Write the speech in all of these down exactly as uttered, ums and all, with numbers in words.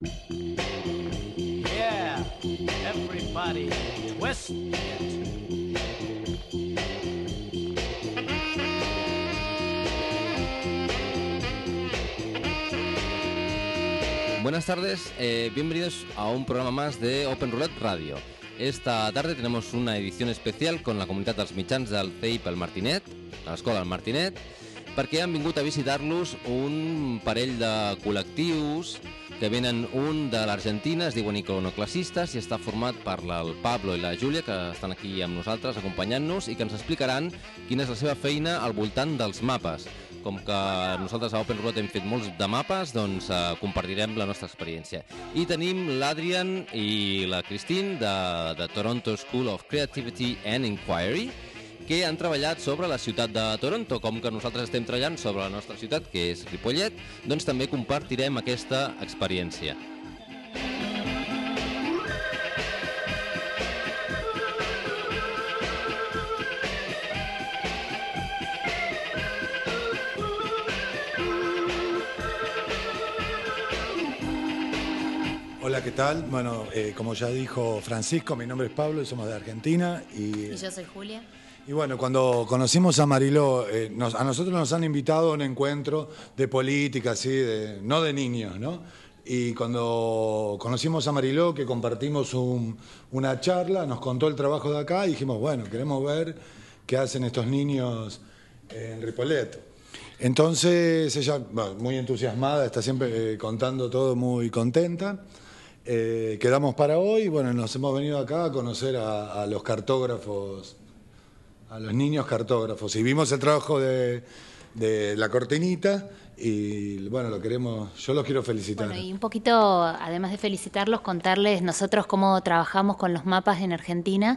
Yeah, everybody, twist it. Buenas tardes, eh, bienvenidos a un programa más de Open Roulette Radio. Esta tarde tenemos una edición especial con la comunitat dels mitjans del C E I P al Martinet, a l'escola del Martinet, perquè han vingut a visitar-los un parell de col·lectius que venen un de l'Argentina, es diuen Iconoclasistes, i està format per el Pablo i la Júlia, que estan aquí amb nosaltres acompanyant-nos i que ens explicaran quina és la seva feina al voltant dels mapes. Com que nosaltres a Open Roulette hem fet molts de mapes, doncs eh, compartirem la nostra experiència. I tenim l'Adrian i la Christine de, de Toronto School of Creativity and Inquiry, que han treballat sobre la ciutat de Toronto. Com que nosaltres estem treballant sobre la nostra ciutat, que és Ripollet, doncs també compartirem aquesta experiència. Hola, ¿qué tal? Bueno, eh, como ya dijo Francisco, mi nombre es Pablo y somos de Argentina. Y, y yo soy Julia. Y bueno, cuando conocimos a Mariló, eh, nos, a nosotros nos han invitado a un encuentro de política, así, de, no de niños, ¿no? Y cuando conocimos a Mariló, que compartimos un, una charla, nos contó el trabajo de acá y dijimos, bueno, queremos ver qué hacen estos niños en Ripollet. Entonces ella, bueno, muy entusiasmada, está siempre eh, contando todo, muy contenta. Eh, quedamos para hoy, bueno, nos hemos venido acá a conocer a, a los cartógrafos, a los niños cartógrafos, y vimos el trabajo de, de la cortinita y bueno, lo queremos, yo los quiero felicitar. Bueno, y un poquito, además de felicitarlos, contarles nosotros cómo trabajamos con los mapas en Argentina.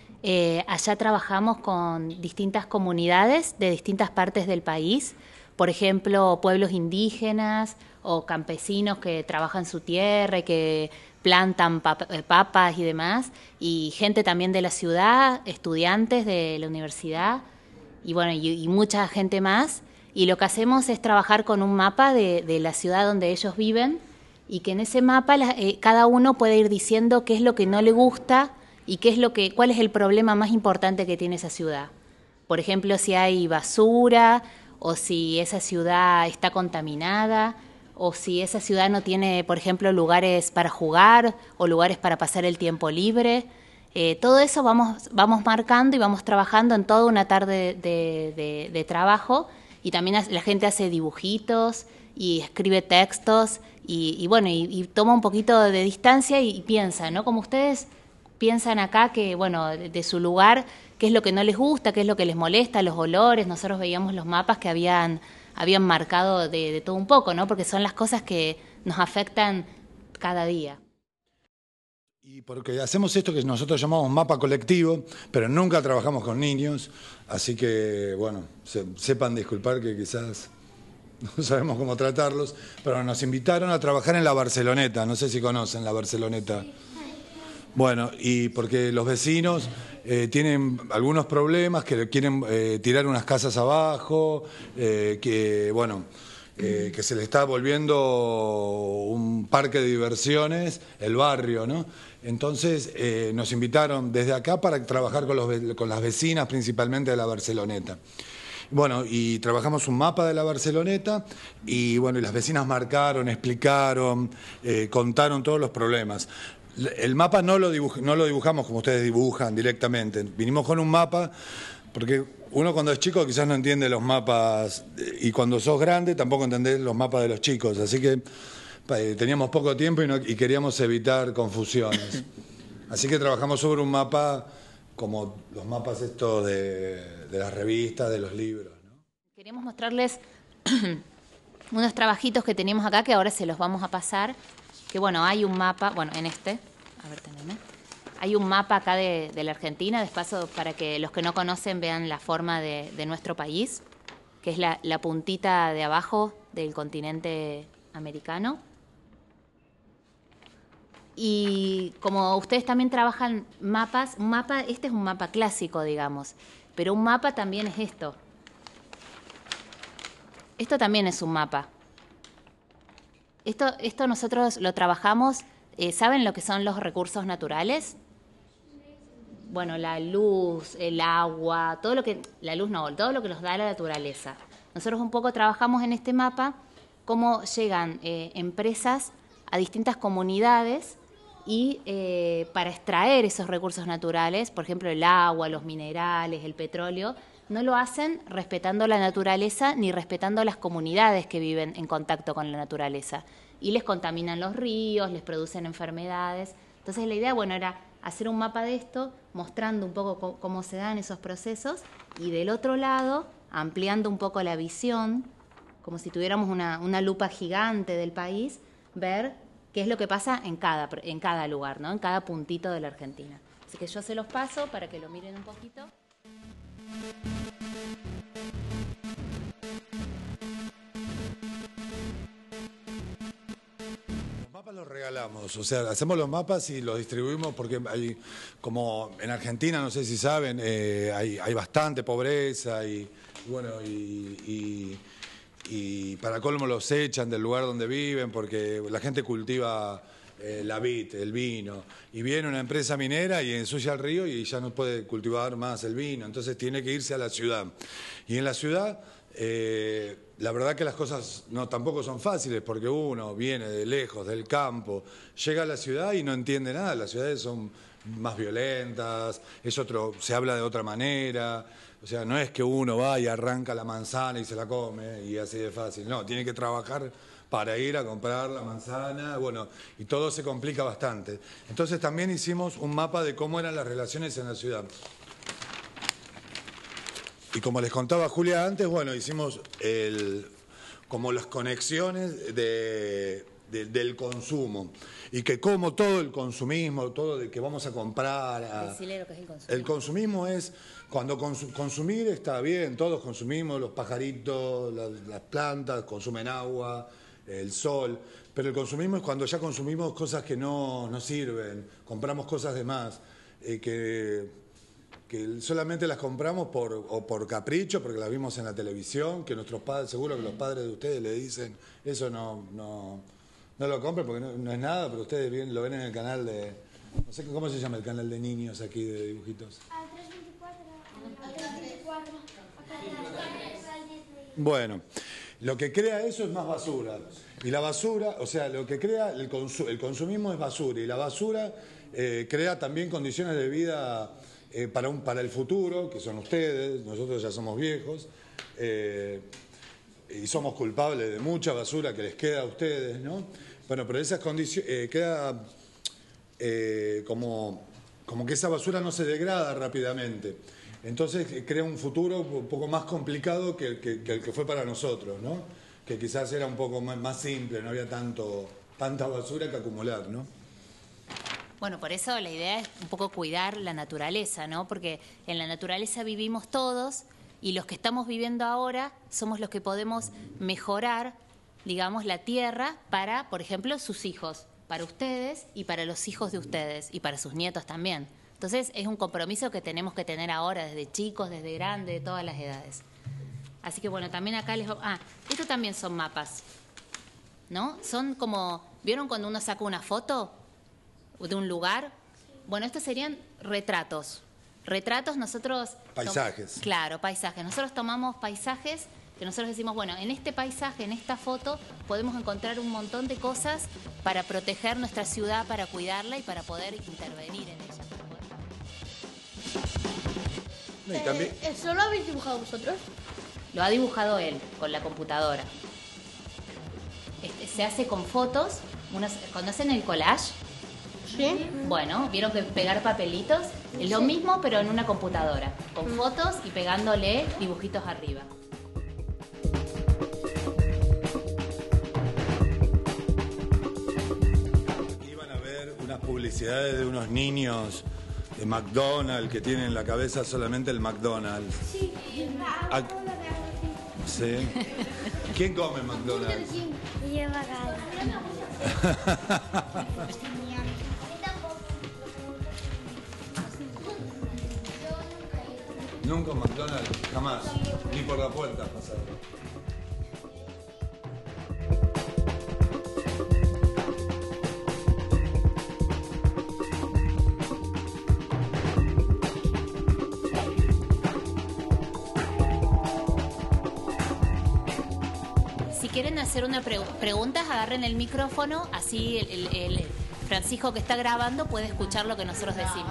Eh, allá trabajamos con distintas comunidades de distintas partes del país, por ejemplo, pueblos indígenas o campesinos que trabajan su tierra y que plantan pap papas y demás, y gente también de la ciudad, estudiantes de la universidad, y bueno, y, y mucha gente más. Y lo que hacemos es trabajar con un mapa de, de la ciudad donde ellos viven, y que en ese mapa la, eh, cada uno puede ir diciendo qué es lo que no le gusta y qué es lo que, cuál es el problema más importante que tiene esa ciudad. Por ejemplo, si hay basura, o si esa ciudad está contaminada, o si esa ciudad no tiene, por ejemplo, lugares para jugar o lugares para pasar el tiempo libre. Eh, todo eso vamos, vamos marcando y vamos trabajando en toda una tarde de, de, de trabajo, y también la gente hace dibujitos y escribe textos y, y bueno, y, y toma un poquito de distancia y, y piensa, ¿no? Como ustedes piensan acá que, bueno, de, de su lugar, qué es lo que no les gusta, qué es lo que les molesta, los olores. Nosotros veíamos los mapas que habían, habían marcado de, de todo un poco, ¿no? Porque son las cosas que nos afectan cada día. Y porque hacemos esto que nosotros llamamos mapa colectivo, pero nunca trabajamos con niños, así que, bueno, se, sepan disculpar que quizás no sabemos cómo tratarlos, pero nos invitaron a trabajar en la Barceloneta, no sé si conocen la Barceloneta. Bueno, y porque los vecinos eh, tienen algunos problemas, que quieren eh, tirar unas casas abajo, eh, que, bueno, eh, que se le está volviendo un parque de diversiones, el barrio, ¿no? Entonces eh, nos invitaron desde acá para trabajar con, los, con las vecinas, principalmente de la Barceloneta. Bueno, y trabajamos un mapa de la Barceloneta y, bueno, y las vecinas marcaron, explicaron, eh, contaron todos los problemas. El mapa no lo, dibuj no lo dibujamos como ustedes dibujan directamente. Vinimos con un mapa porque uno cuando es chico quizás no entiende los mapas, y cuando sos grande tampoco entendés los mapas de los chicos. Así que eh, teníamos poco tiempo y, no, y queríamos evitar confusiones. Así que trabajamos sobre un mapa como los mapas estos de, de las revistas, de los libros, ¿no? Queremos mostrarles unos trabajitos que tenemos acá que ahora se los vamos a pasar. Que bueno, hay un mapa, bueno, en este, a ver, teneme. Hay un mapa acá de, de la Argentina, de paso, para que los que no conocen vean la forma de, de nuestro país, que es la, la puntita de abajo del continente americano. Y como ustedes también trabajan mapas, un mapa, este es un mapa clásico, digamos, pero un mapa también es esto. Esto también es un mapa. Esto, esto nosotros lo trabajamos, eh, ¿saben lo que son los recursos naturales? Bueno, la luz, el agua, todo lo que, la luz no, todo lo que nos da la naturaleza. Nosotros un poco trabajamos en este mapa cómo llegan eh, empresas a distintas comunidades y eh, para extraer esos recursos naturales, por ejemplo el agua, los minerales, el petróleo, no lo hacen respetando la naturaleza ni respetando las comunidades que viven en contacto con la naturaleza. Y les contaminan los ríos, les producen enfermedades. Entonces la idea, bueno, era hacer un mapa de esto, mostrando un poco cómo, cómo se dan esos procesos, y del otro lado, ampliando un poco la visión, como si tuviéramos una, una lupa gigante del país, ver qué es lo que pasa en cada, en cada lugar, ¿no? En cada puntito de la Argentina. Así que yo se los paso para que lo miren un poquito. Los mapas los regalamos, o sea, hacemos los mapas y los distribuimos porque hay, como en Argentina, no sé si saben, eh, hay, hay bastante pobreza y, bueno, y, y, y para colmo los echan del lugar donde viven porque la gente cultiva eh, la vid, el vino, y viene una empresa minera y ensucia el río y ya no puede cultivar más el vino, entonces tiene que irse a la ciudad. Y en la ciudad, eh, la verdad que las cosas no tampoco son fáciles porque uno viene de lejos, del campo, llega a la ciudad y no entiende nada, las ciudades son más violentas, es otro, se habla de otra manera. O sea, no es que uno va y arranca la manzana y se la come y así de fácil. No, tiene que trabajar para ir a comprar la manzana, bueno, y todo se complica bastante. Entonces también hicimos un mapa de cómo eran las relaciones en la ciudad. Y como les contaba Julia antes, bueno, hicimos el, como las conexiones de, de, del consumo. Y que como todo el consumismo, todo de que vamos a comprar... A, Decirle lo que es el consumismo. El consumismo es... Cuando cons consumir está bien, todos consumimos, los pajaritos, las, las plantas, consumen agua, el sol, pero el consumismo es cuando ya consumimos cosas que no nos sirven, compramos cosas de más, eh, que, que solamente las compramos por, o por capricho, porque las vimos en la televisión, que nuestros padres, seguro que los padres de ustedes le dicen, eso no, no, no lo compren porque no, no es nada, pero ustedes bien, lo ven en el canal de, no sé cómo se llama el canal de niños aquí de dibujitos. Bueno, lo que crea eso es más basura. Y la basura, o sea, lo que crea el, consu el consumismo es basura. Y la basura eh, crea también condiciones de vida eh, para, un, para el futuro, que son ustedes, nosotros ya somos viejos, eh, y somos culpables de mucha basura que les queda a ustedes, ¿no? Bueno, pero esas condiciones, eh, queda eh, como, como que esa basura no se degrada rápidamente. Entonces crea un futuro un poco más complicado que el que, que el que fue para nosotros, ¿no? Que quizás era un poco más, más simple, no había tanto, tanta basura que acumular, ¿no? Bueno, por eso la idea es un poco cuidar la naturaleza, ¿no? Porque en la naturaleza vivimos todos y los que estamos viviendo ahora somos los que podemos mejorar, digamos, la tierra para, por ejemplo, sus hijos, para ustedes y para los hijos de ustedes y para sus nietos también. Entonces es un compromiso que tenemos que tener ahora, desde chicos, desde grandes, de todas las edades. Así que bueno, también acá les... Ah, estos también son mapas, ¿no? Son como... ¿Vieron cuando uno saca una foto de un lugar? Bueno, estos serían retratos. Retratos nosotros... Paisajes. Claro, paisajes. Nosotros tomamos paisajes que nosotros decimos, bueno, en este paisaje, en esta foto, podemos encontrar un montón de cosas para proteger nuestra ciudad, para cuidarla y para poder intervenir en ella. No, y también... Eh, ¿Eso lo habéis dibujado vosotros? Lo ha dibujado él, con la computadora. Este, se hace con fotos. Unos, ¿conocen el collage? Sí. Bueno, vieron que pegar papelitos es lo mismo, pero en una computadora, con fotos y pegándole dibujitos arriba. Aquí van a ver unas publicidades de unos niños de McDonald's que tienen en la cabeza solamente el McDonald's. Sí. Ah, sí. ¿Quién come McDonald's? Lleva gala. Nunca un McDonald's, jamás. Ni por la puerta has pasado. hacer una pre preguntas, agarren el micrófono, así el, el, el Francisco que está grabando puede escuchar lo que nosotros decimos.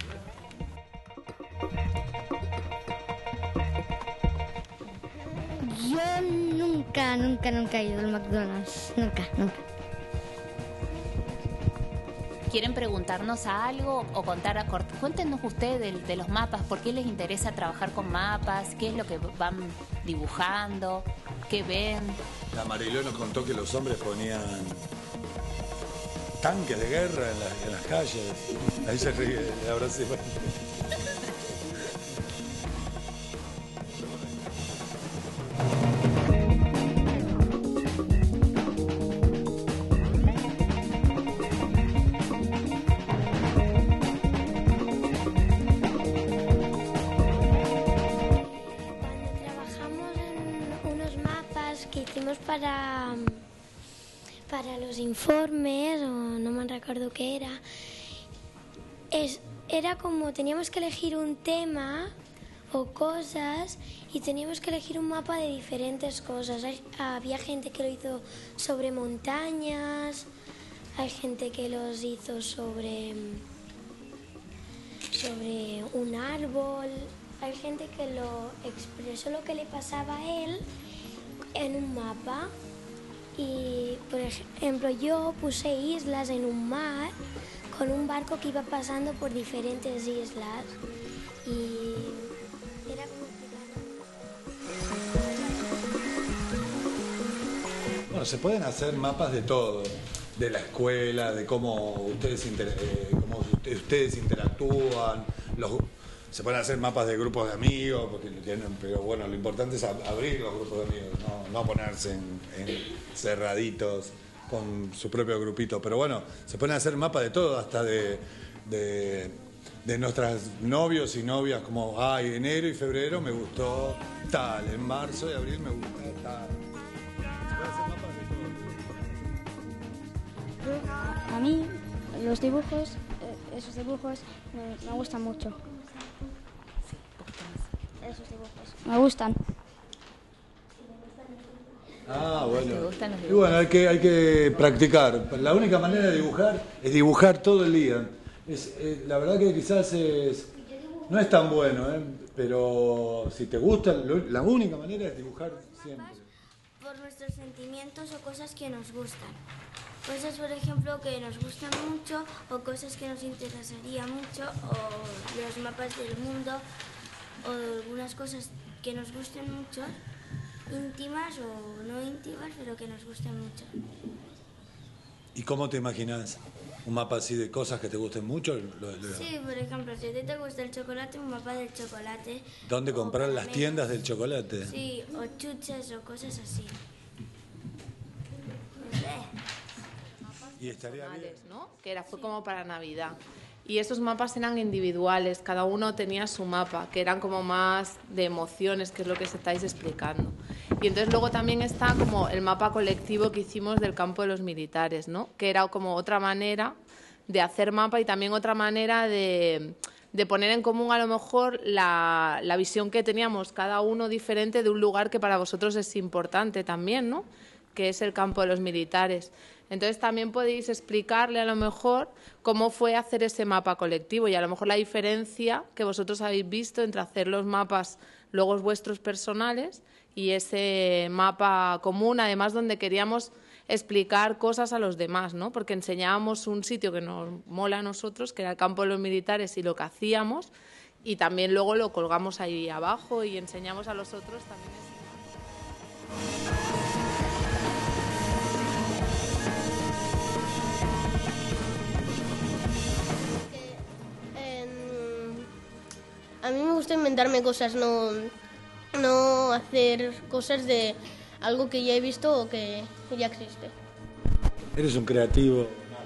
Yo nunca, nunca, nunca he ido al McDonald's. Nunca, nunca. ¿Quieren preguntarnos algo o contar? Cuéntenos ustedes de, de los mapas, ¿por qué les interesa trabajar con mapas? ¿Qué es lo que van dibujando? ¿Qué ven? La Mariló nos contó que los hombres ponían tanques de guerra en, la, en las calles. Ahí se ríe, ahora sí. Para, para los informes, o no me recuerdo qué era, es, era como teníamos que elegir un tema o cosas y teníamos que elegir un mapa de diferentes cosas. Hay, había gente que lo hizo sobre montañas, hay gente que los hizo sobre, sobre un árbol, hay gente que lo expresó lo que le pasaba a él en un mapa. Y por ejemplo yo puse islas en un mar con un barco que iba pasando por diferentes islas y era como Bueno, se pueden hacer mapas de todo, de la escuela, de cómo ustedes, inter eh, cómo ustedes interactúan, los se pueden hacer mapas de grupos de amigos, porque tienen, pero bueno, lo importante es abrir los grupos de amigos, no, no ponerse en, en cerraditos con su propio grupito. Pero bueno, se pueden hacer mapas de todo, hasta de, de, de nuestros novios y novias, como, ay, enero y febrero me gustó tal, en marzo y abril me gusta tal. Se pueden hacer mapas de todo. A mí, los dibujos, esos dibujos me, me gustan mucho. Esos dibujos. Me gustan. Ah, bueno. ¿Te gustan los Y dibujos? bueno, hay que, hay que practicar. La única manera de dibujar es dibujar todo el día. Es, eh, la verdad que quizás es, no es tan bueno, ¿eh? Pero si te gusta, lo- la única manera es dibujar siempre. Por nuestros sentimientos o cosas que nos gustan. Cosas, por ejemplo, que nos gustan mucho o cosas que nos interesaría mucho o los mapas del mundo o algunas cosas que nos gusten mucho, íntimas o no íntimas, pero que nos gusten mucho. ¿Y cómo te imaginas un mapa así de cosas que te gusten mucho? Lo- lo- Sí, por ejemplo, si a ti te gusta el chocolate, un mapa del chocolate. ¿Dónde o comprar las caramelos. tiendas del chocolate? Sí, o chuches o cosas así. No sé. Y estaría bien. ¿no? Que era, fue como para Navidad. Y esos mapas eran individuales, cada uno tenía su mapa, que eran como más de emociones, que es lo que os estáis explicando. Y entonces luego también está como el mapa colectivo que hicimos del campo de los militares, ¿no? Que era como otra manera de hacer mapa y también otra manera de, de poner en común a lo mejor la, la visión que teníamos cada uno diferente de un lugar que para vosotros es importante también, ¿no? Que es el campo de los militares. Entonces también podéis explicarle a lo mejor cómo fue hacer ese mapa colectivo y a lo mejor la diferencia que vosotros habéis visto entre hacer los mapas luego vuestros personales y ese mapa común, además donde queríamos explicar cosas a los demás, ¿no? Porque enseñábamos un sitio que nos mola a nosotros, que era el campo de los militares y lo que hacíamos, y también luego lo colgamos ahí abajo y enseñamos a los otros también ese mapa. A mí me gusta inventarme cosas, no, no hacer cosas de algo que ya he visto o que ya existe. Eres un creativo.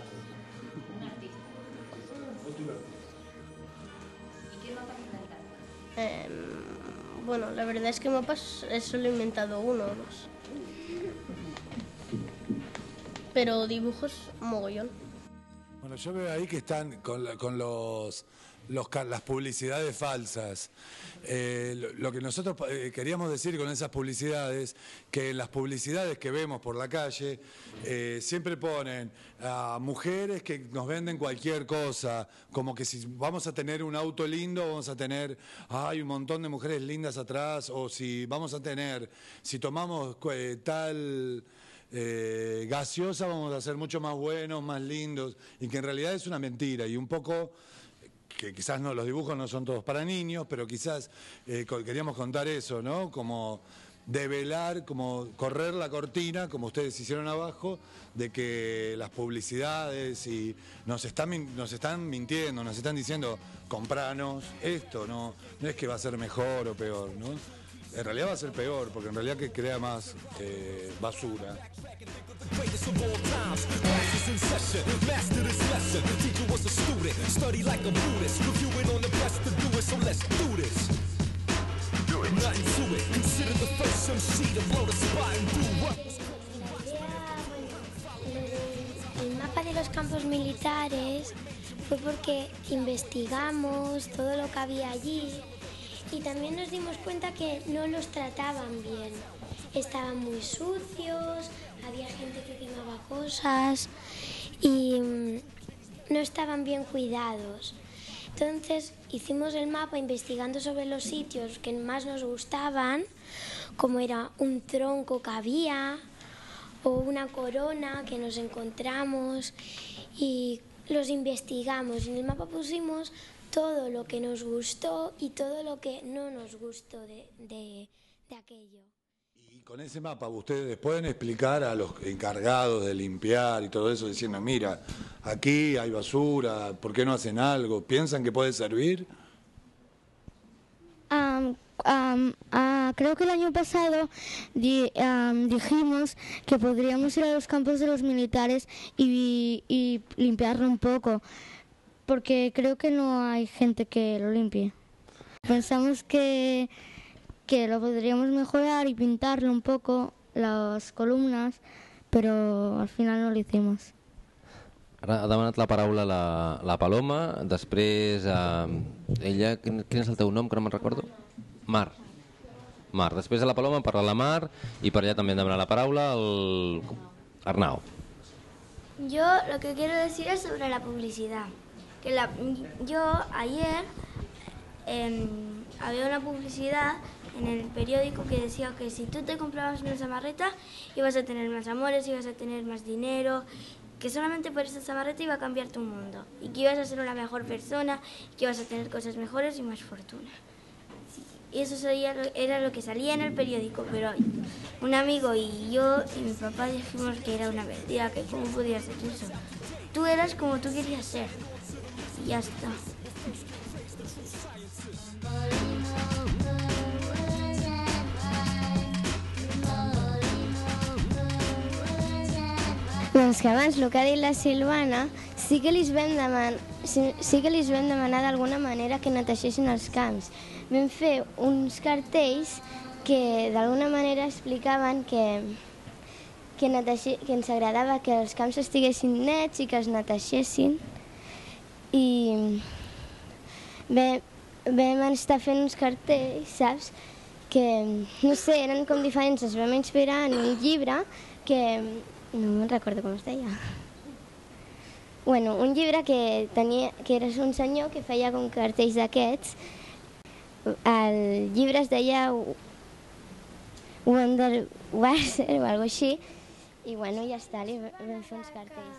Eh, bueno, la verdad es que mapas eh, solo he inventado uno o dos. Pero dibujos, mogollón. Bueno, yo veo ahí que están con, la- con los, los ca- las publicidades falsas. Eh, lo, lo que nosotros eh, queríamos decir con esas publicidades, que en las publicidades que vemos por la calle, eh, siempre ponen a mujeres que nos venden cualquier cosa, como que si vamos a tener un auto lindo, vamos a tener, hay un montón de mujeres lindas atrás, o si vamos a tener, si tomamos eh, tal... Eh, gaseosa vamos a ser mucho más buenos, más lindos, y que en realidad es una mentira y un poco que quizás no, los dibujos no son todos para niños, pero quizás eh, co- queríamos contar eso, ¿no? Como develar, como correr la cortina, como ustedes hicieron abajo, de que las publicidades y nos están min- nos están mintiendo, nos están diciendo compranos esto, no, no es que va a ser mejor o peor, ¿no? En realidad va a ser peor, porque en realidad que crea más eh, basura. Greatest of all times, classes in session, master this lesson. Teacher was a student, study like a Buddhist. Reviewing on the best to do it, so let's do this. Do it. Nothing to it. Consider the first M C to blow the spot and do what? El mapa de los campos militares fue porque investigamos todo lo que había allí y también nos dimos cuenta que no los trataban bien. Estaban muy sucios, había gente que quemaba cosas y mm, no estaban bien cuidados. Entonces hicimos el mapa investigando sobre los sitios que más nos gustaban, como era un tronco que había o una corona que nos encontramos, y los investigamos. En el mapa pusimos todo lo que nos gustó y todo lo que no nos gustó de, de, de aquello. Y con ese mapa ustedes pueden explicar a los encargados de limpiar y todo eso, diciendo, mira, aquí hay basura, ¿por qué no hacen algo? ¿Piensan que puede servir? Am, am, ah, creo que el año pasado di- am, dijimos que podríamos ir a los campos de los militares y, y limpiarlo un poco, porque creo que no hay gente que lo limpie. Pensamos que, que lo podríamos mejorar y pintarlo un poco, las columnas, pero al final no lo hicimos. Ara ha demanat la paraula la, la Paloma, després eh, ella, quin, quin és el teu nom, que no me'n recordo? Mar. Mar. Després de la Paloma parla la Mar i per allà també demana la paraula el Arnau. Yo lo que quiero decir es sobre la publicidad. Que la, yo ayer eh, había una publicidad en el periódico que decía que si tú te comprabas una samarreta ibas a tener más amores, ibas a tener más dinero, que solamente por esa samarreta iba a cambiar tu mundo y que ibas a ser una mejor persona, que ibas a tener cosas mejores y más fortuna. Y eso sería, era lo que salía en el periódico, pero un amigo y yo y mi papá dijimos que era una mentira, que cómo podía ser eso. Tú eras como tú querías ser y ya está. Doncs que abans, el que ha dit la Silvana, sí que li vam demanar, sí, sí que li vam demanar d'alguna manera que netegessin els camps. Vam fer uns cartells que d'alguna manera explicaven que, que, netegi, que ens agradava que els camps estiguessin nets i que es netegessin. I vam, vam estar fent uns cartells, saps? Que, no sé, eren com diferents. Ens vam inspirar en un llibre que... no me'n recordo com es deia. Bueno, un llibre que tenia, que era un senyor que feia com cartells d'aquests. El llibre es deia Wonder Wasser o alguna cosa així. I bueno, ja està, li vam fer uns cartells.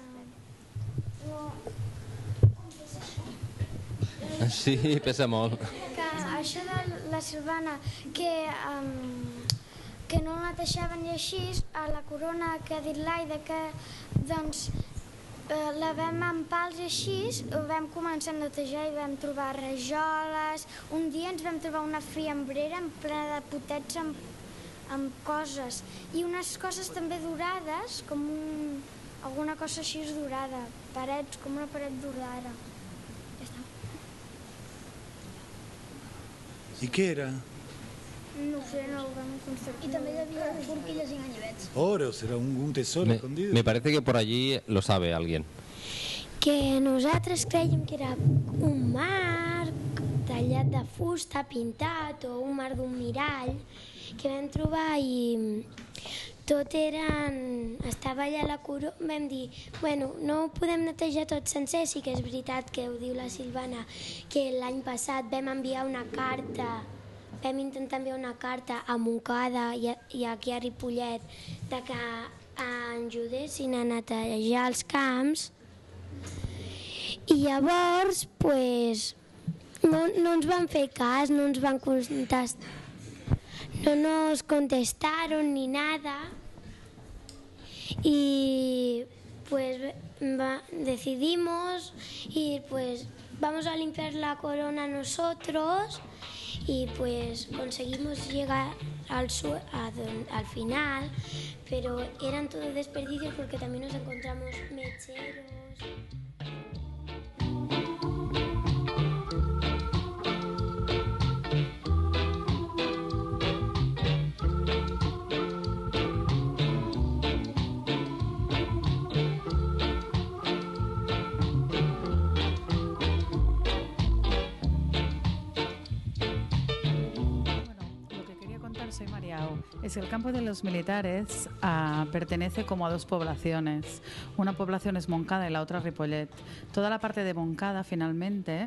Sí, pesa molt. Que això de la Silvana, que... Um, que no la deixaven i així, a la corona que ha dit l'Aida, que doncs eh, la vam amb pals i així, vam començar a netejar i vam trobar rajoles. Un dia ens vam trobar una fiambrera en plena de potets amb, amb coses, i unes coses també dorades, com un, alguna cosa així dorada, parets, com una paret dorada. Ja està. ¿Y qué era? No ho sé, no ho vam construir. I també hi havia forquilles i ganyivets. Oro, será un, un tesoro Me, escondido. me parece que por allí lo sabe alguien. que nosaltres crèiem que era un mar tallat de fusta, pintat, o un mar d'un mirall, que vam trobar i tot eren... estava allà la corona, vam dir, bueno, no ho podem netejar tot sencer, sí que és veritat que ho diu la Silvana, que l'any passat vam enviar una carta, vam intentar enviar una carta a Montcada i, a, i aquí a Ripollet de que ens ajudessin a netejar els camps, i llavors, pues, no, no ens van fer cas, no ens van contestar, no nos contestaron ni nada y pues va, decidimos y pues vamos a limpiar la corona nosotros y pues conseguimos llegar al, su a don, al final, pero eran todos desperdicios porque también nos encontramos mecheros. Soy Mariao. Es que el campo de los militares uh, pertenece como a dos poblaciones. Una población es Montcada y la otra Ripollet. Toda la parte de Montcada finalmente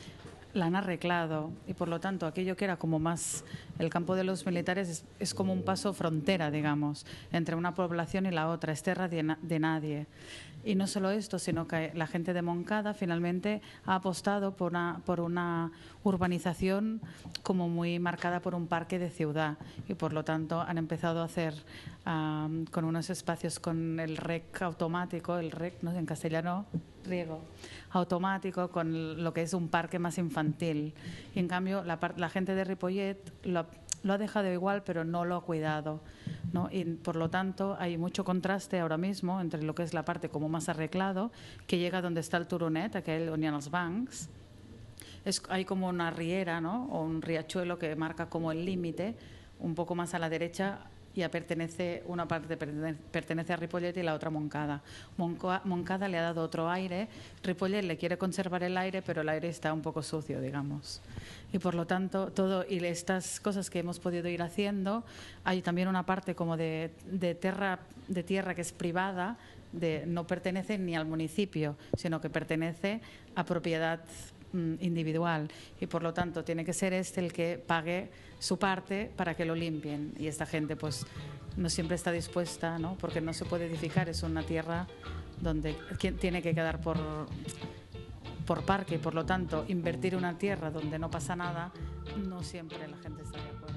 la han arreglado y por lo tanto aquello que era como más el campo de los militares es, es como un paso frontera, digamos, entre una población y la otra, es tierra de, na de nadie. Y no solo esto, sino que la gente de Montcada finalmente ha apostado por una, por una urbanización como muy marcada por un parque de ciudad y por lo tanto han empezado a hacer um, con unos espacios con el rec automático, el rec, ¿no? En castellano, riego automático, con lo que es un parque más infantil. Y en cambio la, la gente de Ripollet lo, lo ha dejado igual, pero no lo ha cuidado, ¿no? Y por lo tanto hay mucho contraste ahora mismo entre lo que es la parte como más arreglado, que llega donde está el Turonet, aquell on hi ha els bancs. Es, hay como una riera, ¿no? O un riachuelo que marca como el límite, un poco más a la derecha, ya pertenece, una parte pertenece a Ripollet y la otra Montcada. Montcada le ha dado otro aire, Ripollet le quiere conservar el aire, pero el aire está un poco sucio, digamos. Y por lo tanto, todo y estas cosas que hemos podido ir haciendo, hay también una parte como de, de, tierra, de tierra que es privada, de, no pertenece ni al municipio, sino que pertenece a propiedad individual y por lo tanto tiene que ser este el que pague su parte para que lo limpien y esta gente pues no siempre está dispuesta, ¿no? Porque no se puede edificar, es una tierra donde tiene que quedar por, por parque y por lo tanto invertir una tierra donde no pasa nada no siempre la gente está de acuerdo.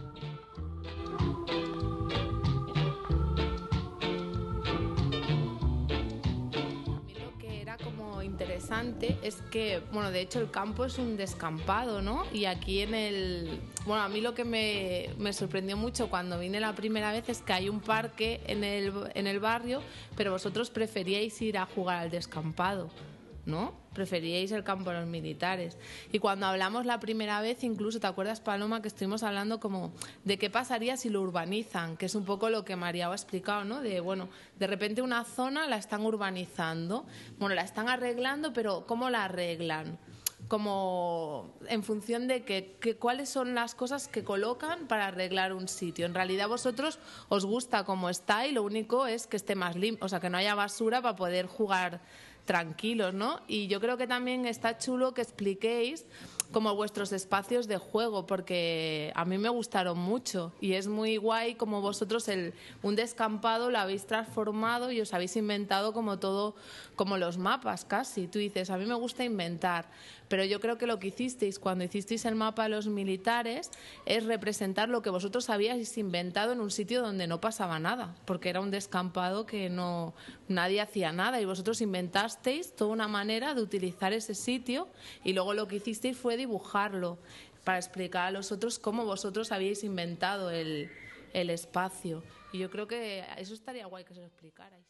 Interesante es que, bueno, de hecho el campo es un descampado, ¿no? Y aquí en el... Bueno, a mí lo que me, me sorprendió mucho cuando vine la primera vez es que hay un parque en el, en el barrio, pero vosotros preferíais ir a jugar al descampado, ¿no? Preferíais el campo de los militares. Y cuando hablamos la primera vez, incluso, ¿te acuerdas, Paloma, que estuvimos hablando como de qué pasaría si lo urbanizan? Que es un poco lo que María ha explicado, ¿no? De, bueno, de repente una zona la están urbanizando, bueno, la están arreglando, pero ¿cómo la arreglan? Como en función de que, que cuáles son las cosas que colocan para arreglar un sitio. En realidad vosotros os gusta como está y lo único es que esté más limpio, o sea, que no haya basura para poder jugar tranquilos, ¿no? Y yo creo que también está chulo que expliquéis como vuestros espacios de juego, porque a mí me gustaron mucho y es muy guay como vosotros el, un descampado lo habéis transformado y os habéis inventado como todo, como los mapas casi. Tú dices, a mí me gusta inventar, pero yo creo que lo que hicisteis cuando hicisteis el mapa de los militares es representar lo que vosotros habíais inventado en un sitio donde no pasaba nada, porque era un descampado que no nadie hacía nada y vosotros inventasteis toda una manera de utilizar ese sitio y luego lo que hicisteis fue dibujarlo para explicar a los otros cómo vosotros habíais inventado el, el espacio. Y yo creo que eso estaría guay que se lo explicarais.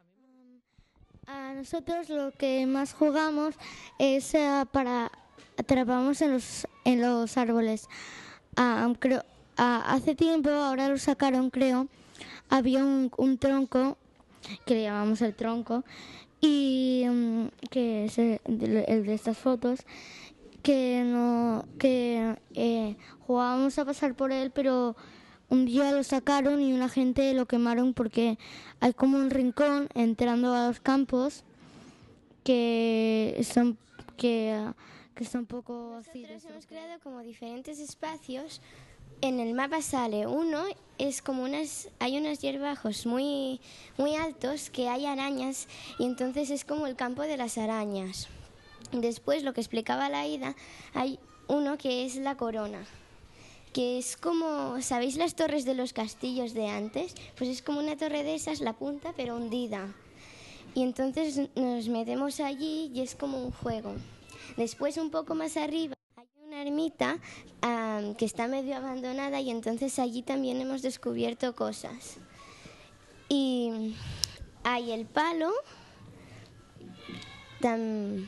A nosotros lo que más jugamos es uh, para atrapamos en los en los árboles. Uh, creo, uh, hace tiempo, ahora lo sacaron, creo, había un, un tronco que le llamamos el tronco y um, que es el, el de estas fotos, que no que eh, jugábamos a pasar por él, pero un día lo sacaron y una gente lo quemaron porque hay como un rincón entrando a los campos que están que, que está un poco así. Nosotros hemos creado como diferentes espacios. En el mapa sale uno, es como unas, hay unos hierbajos muy, muy altos que hay arañas y entonces es como el campo de las arañas. Después, lo que explicaba Laida, hay uno que es la corona, que es como, ¿sabéis las torres de los castillos de antes? Pues es como una torre de esas, la punta, pero hundida. Y entonces nos metemos allí y es como un juego. Después, un poco más arriba, hay una ermita um, que está medio abandonada y entonces allí también hemos descubierto cosas. Y hay el palo, tam,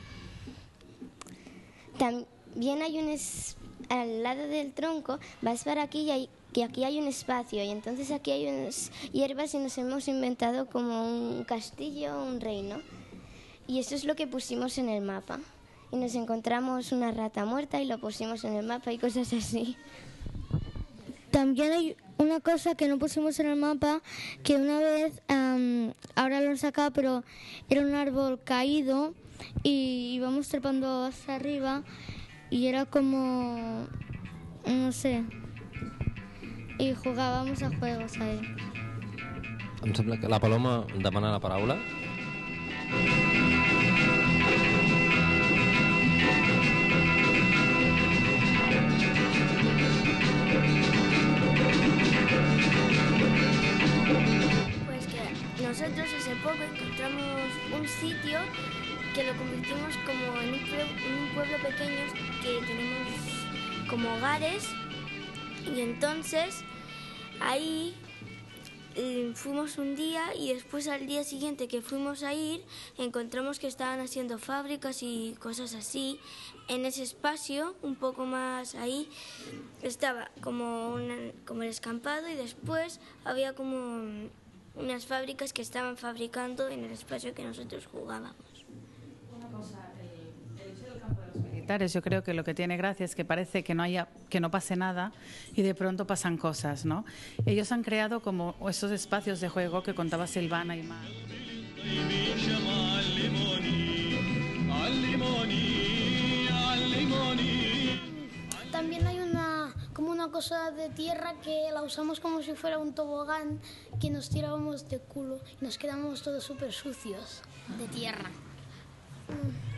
también hay un... Es, al lado del tronco vas para aquí y, hay, y aquí hay un espacio y entonces aquí hay unas hierbas y nos hemos inventado como un castillo, un reino. Y eso es lo que pusimos en el mapa. Y nos encontramos una rata muerta y lo pusimos en el mapa y cosas así. También hay una cosa que no pusimos en el mapa, que una vez, um, ahora lo han sacado, pero era un árbol caído y íbamos trepando hasta arriba y era como, no sé, y jugábamos a juegos ahí. Em sembla que la Paloma demana la paraula. Pues que nosotros hace poco encontramos un sitio que lo convertimos como en un, pueblo, en un pueblo pequeño que tenemos como hogares y entonces ahí eh, fuimos un día y después al día siguiente que fuimos a ir encontramos que estaban haciendo fábricas y cosas así. En ese espacio, un poco más ahí, estaba como, una, como el escampado y después había como unas fábricas que estaban fabricando en el espacio que nosotros jugábamos. Yo creo que lo que tiene gracia es que parece que no haya, que no pase nada y de pronto pasan cosas, ¿no? Ellos han creado como esos espacios de juego que contaba Silvana y Mar. También hay una como una cosa de tierra que la usamos como si fuera un tobogán, que nos tirábamos de culo y nos quedamos todos súper sucios de tierra. Mm.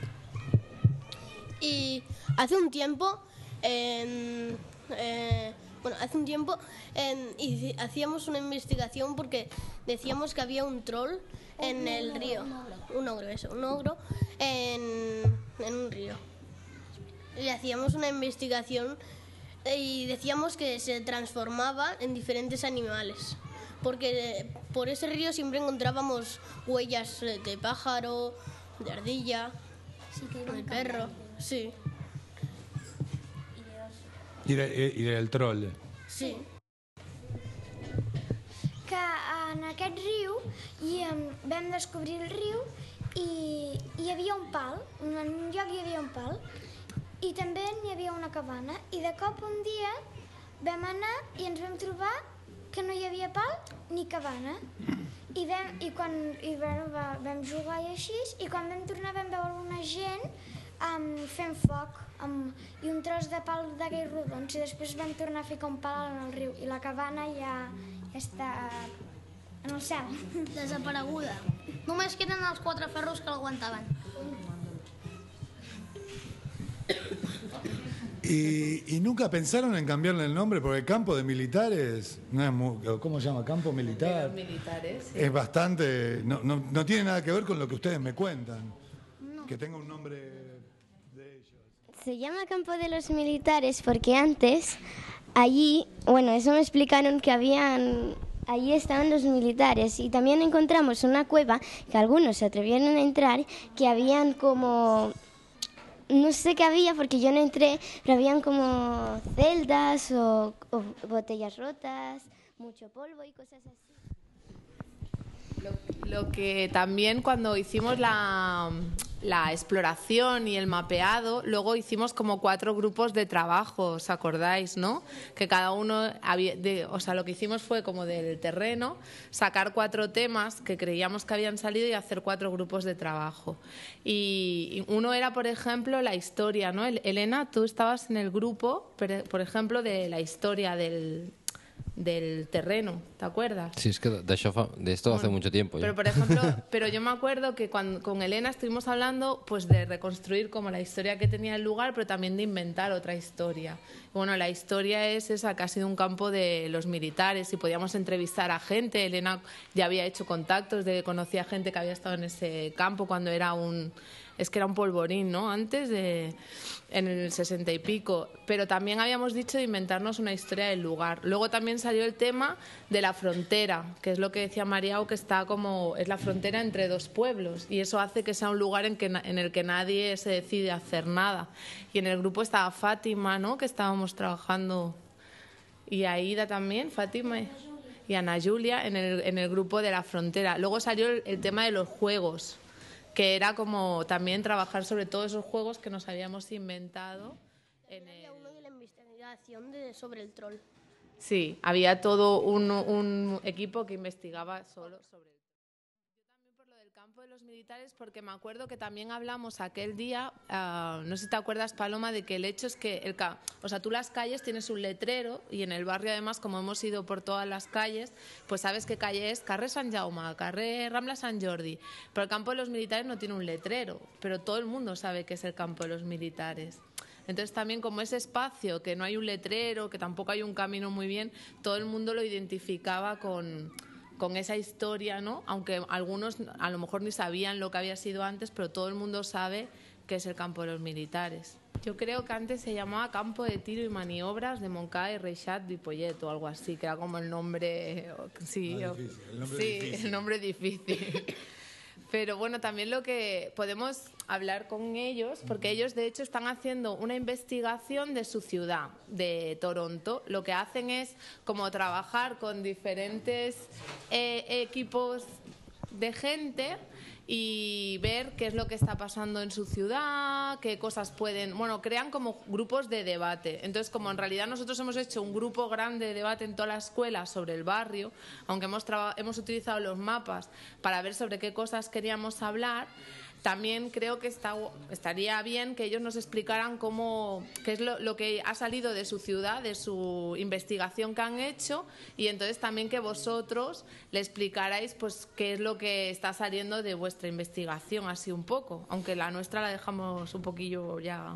Y hace un tiempo, eh, eh, bueno, hace un tiempo eh, hacíamos una investigación porque decíamos que había un troll en un el ogro, río, un ogro, un ogro, eso, un ogro en, en un río. Y hacíamos una investigación y decíamos que se transformaba en diferentes animales, porque por ese río siempre encontrábamos huellas de pájaro, de ardilla, sí, de perro. Sí. I era, i era el troll. Sí. Que en aquest riu i um, vam descobrir el riu i hi havia un pal, en un lloc hi havia un pal i també n'hi havia una cabana i de cop un dia vam anar i ens vam trobar que no hi havia pal ni cabana i, vam, i quan i vam, vam jugar i així i quan vam tornar vam veure una gent um, fent foc um, i un tros de pal d'aquells rodons i després vam tornar a ficar un pal en el riu i la cabana ja, ja està en el cel. Desapareguda. Només queden els quatre ferros que l'aguantaven. Y, y nunca pensaron en cambiarle el nombre porque el campo de militares, no es muy, ¿cómo se llama? Campo militar. Militares, sí. Es bastante, no, no, no tiene nada que ver con lo que ustedes me cuentan. No. Que tenga un nombre de ellos. Se llama Campo de los Militares porque antes allí, bueno, eso me explicaron que habían, allí estaban los militares y también encontramos una cueva que algunos se atrevieron a entrar, que habían como... No sé qué había porque yo no entré, pero habían como celdas o, o botellas rotas, mucho polvo y cosas así. Lo que también cuando hicimos la, la exploración y el mapeado, luego hicimos como cuatro grupos de trabajo, ¿os acordáis, no? Que cada uno, había, de, o sea, lo que hicimos fue como del terreno, sacar cuatro temas que creíamos que habían salido y hacer cuatro grupos de trabajo. Y uno era, por ejemplo, la historia, ¿no? Elena, tú estabas en el grupo, por ejemplo, de la historia del... del terreno, ¿te acuerdas? Sí, es que de, això fa, de esto bueno, hace mucho tiempo. Pero, ya. por ejemplo, pero yo me acuerdo que cuando, con Elena estuvimos hablando pues de reconstruir como la historia que tenía el lugar, pero también de inventar otra historia. Bueno, la historia es esa, que ha sido un campo de los militares y podíamos entrevistar a gente. Elena ya había hecho contactos, de conocía gente que había estado en ese campo cuando era un... Es que era un polvorín, ¿no? Antes de... en el sesenta y pico. Pero también habíamos dicho de inventarnos una historia del lugar. Luego también salió el tema de la frontera, que es lo que decía Mariao, que está como... es la frontera entre dos pueblos. Y eso hace que sea un lugar en, que, en el que nadie se decide hacer nada. Y en el grupo estaba Fátima, ¿no? Que estábamos trabajando. Y Aida también, Fátima y Ana Julia, en el, en el grupo de la frontera. Luego salió el, el tema de los juegos, que era como también trabajar sobre todos esos juegos que nos habíamos inventado. En el... Había uno de la investigación de, sobre el troll. Sí, había todo un, un equipo que investigaba solo sobre el troll. Yo también por lo del campo de los militares, porque me acuerdo que también hablamos aquel día, uh, no sé si te acuerdas, Paloma, de que el hecho es que, el ca o sea, tú las calles tienes un letrero y en el barrio además, como hemos ido por todas las calles, pues sabes qué calle es, carrer Sant Jaume, carrer Rambla Sant Jordi, pero el campo de los militares no tiene un letrero, pero todo el mundo sabe que es el campo de los militares. Entonces también como ese espacio, que no hay un letrero, que tampoco hay un camino muy bien, todo el mundo lo identificaba con... con esa historia, ¿no? Aunque algunos a lo mejor ni sabían lo que había sido antes, pero todo el mundo sabe que es el campo de los militares. Yo creo que antes se llamaba Campo de Tiro y Maniobras de Montcada y Reixac d'Ipollet o algo así, que era como el nombre... Sí, ah, difícil, el nombre sí, difícil. el nombre difícil. Pero bueno, también lo que podemos hablar con ellos, porque ellos de hecho están haciendo una investigación de su ciudad, de Toronto. Lo que hacen es como trabajar con diferentes eh, equipos de gente y ver qué es lo que está pasando en su ciudad, qué cosas pueden... Bueno, crean como grupos de debate. Entonces, como en realidad nosotros hemos hecho un grupo grande de debate en toda la escuela sobre el barrio, aunque hemos, hemos utilizado los mapas para ver sobre qué cosas queríamos hablar, también creo que está, estaría bien que ellos nos explicaran cómo, qué es lo, lo que ha salido de su ciudad, de su investigación que han hecho, y entonces también que vosotros le explicarais pues qué es lo que está saliendo de vuestra investigación, así un poco, aunque la nuestra la dejamos un poquillo ya...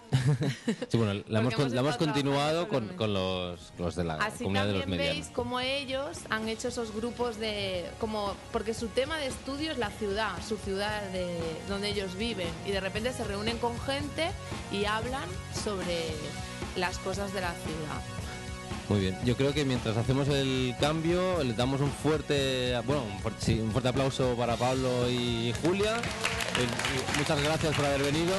Sí, bueno, la hemos, hemos, la hemos continuado con, con los, los de la así comunidad de los también medianos. veis cómo ellos han hecho esos grupos de... como porque su tema de estudio es la ciudad, su ciudad de donde ellos viven, y de repente se reúnen con gente y hablan sobre las cosas de la ciudad. Muy bien, yo creo que mientras hacemos el cambio les damos un fuerte, bueno, un fuerte, sí, un fuerte aplauso para Pablo y Julia. Eh, muchas gracias por haber venido.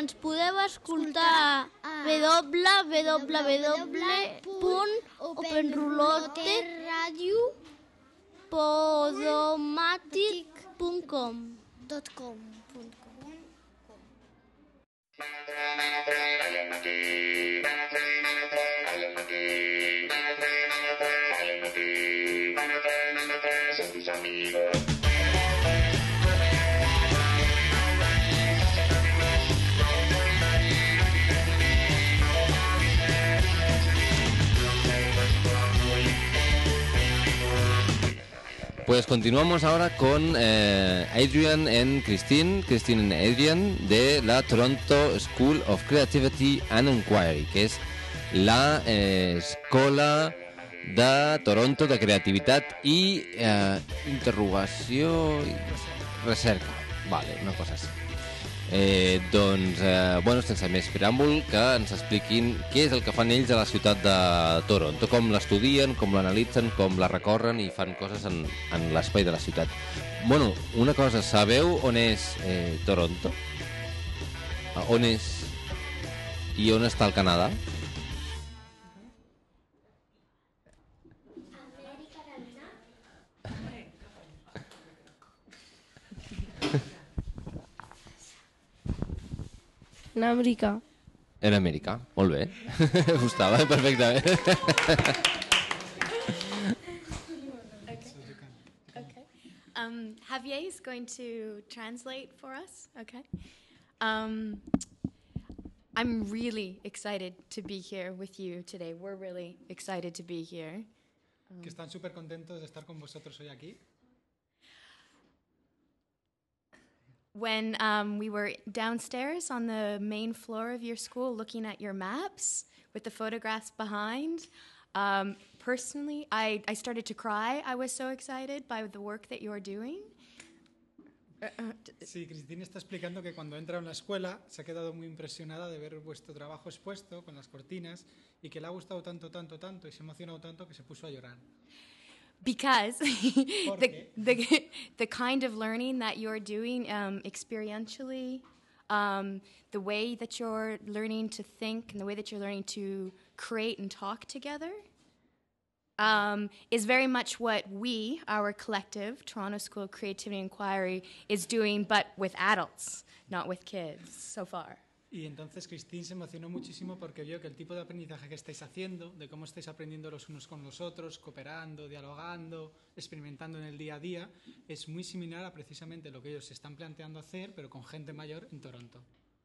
ens podeu escoltar a w w w punt openroulotte podomatic punt com. Pues continuamos ahora con eh, Adrian y Christine, Christine y Adrian, de la Toronto School of Creativity and Inquiry, que és la eh, escola de Toronto de creativitat i eh, interrogació i recerca. Vale, una cosa així. Eh, doncs, eh, bueno, sense més preàmbul, que ens expliquin què és el que fan ells a la ciutat de Toronto, com l'estudien, com l'analitzen, com la recorren i fan coses en, en l'espai de la ciutat. Bueno, una cosa, sabeu on és eh, Toronto? On és i on està el Canadà? En Amèrica. En Amèrica, molt bé. Gustava perfectament. Okay. Um, Javier is going to translate for us. Okay. Um, I'm really excited to be here with you today. We're really excited to be here. Um, que están súper contentos de estar con vosotros hoy aquí. When um, we were downstairs on the main floor of your school looking at your maps with the photographs behind, um, personally, I, I started to cry. I was so excited by the work that you're doing. Sí, Cristina está explicando que cuando entra en la escuela se ha quedado muy impresionada de ver vuestro trabajo expuesto con las cortinas y que le ha gustado tanto, tanto, tanto y se ha emocionado tanto que se puso a llorar. Because the, the, the kind of learning that you're doing um, experientially, um, the way that you're learning to think and the way that you're learning to create and talk together um, is very much what we, our collective, Toronto School of Creativity and Inquiry, is doing, but with adults, not with kids, so far. Y entonces Christine se emocionó muchísimo porque vio que el tipo de aprendizaje que estáis haciendo, de cómo estáis aprendiendo los unos con los otros, cooperando, dialogando, experimentando en el día a día, es muy similar a precisamente lo que ellos se están planteando hacer, pero con gente mayor en Toronto.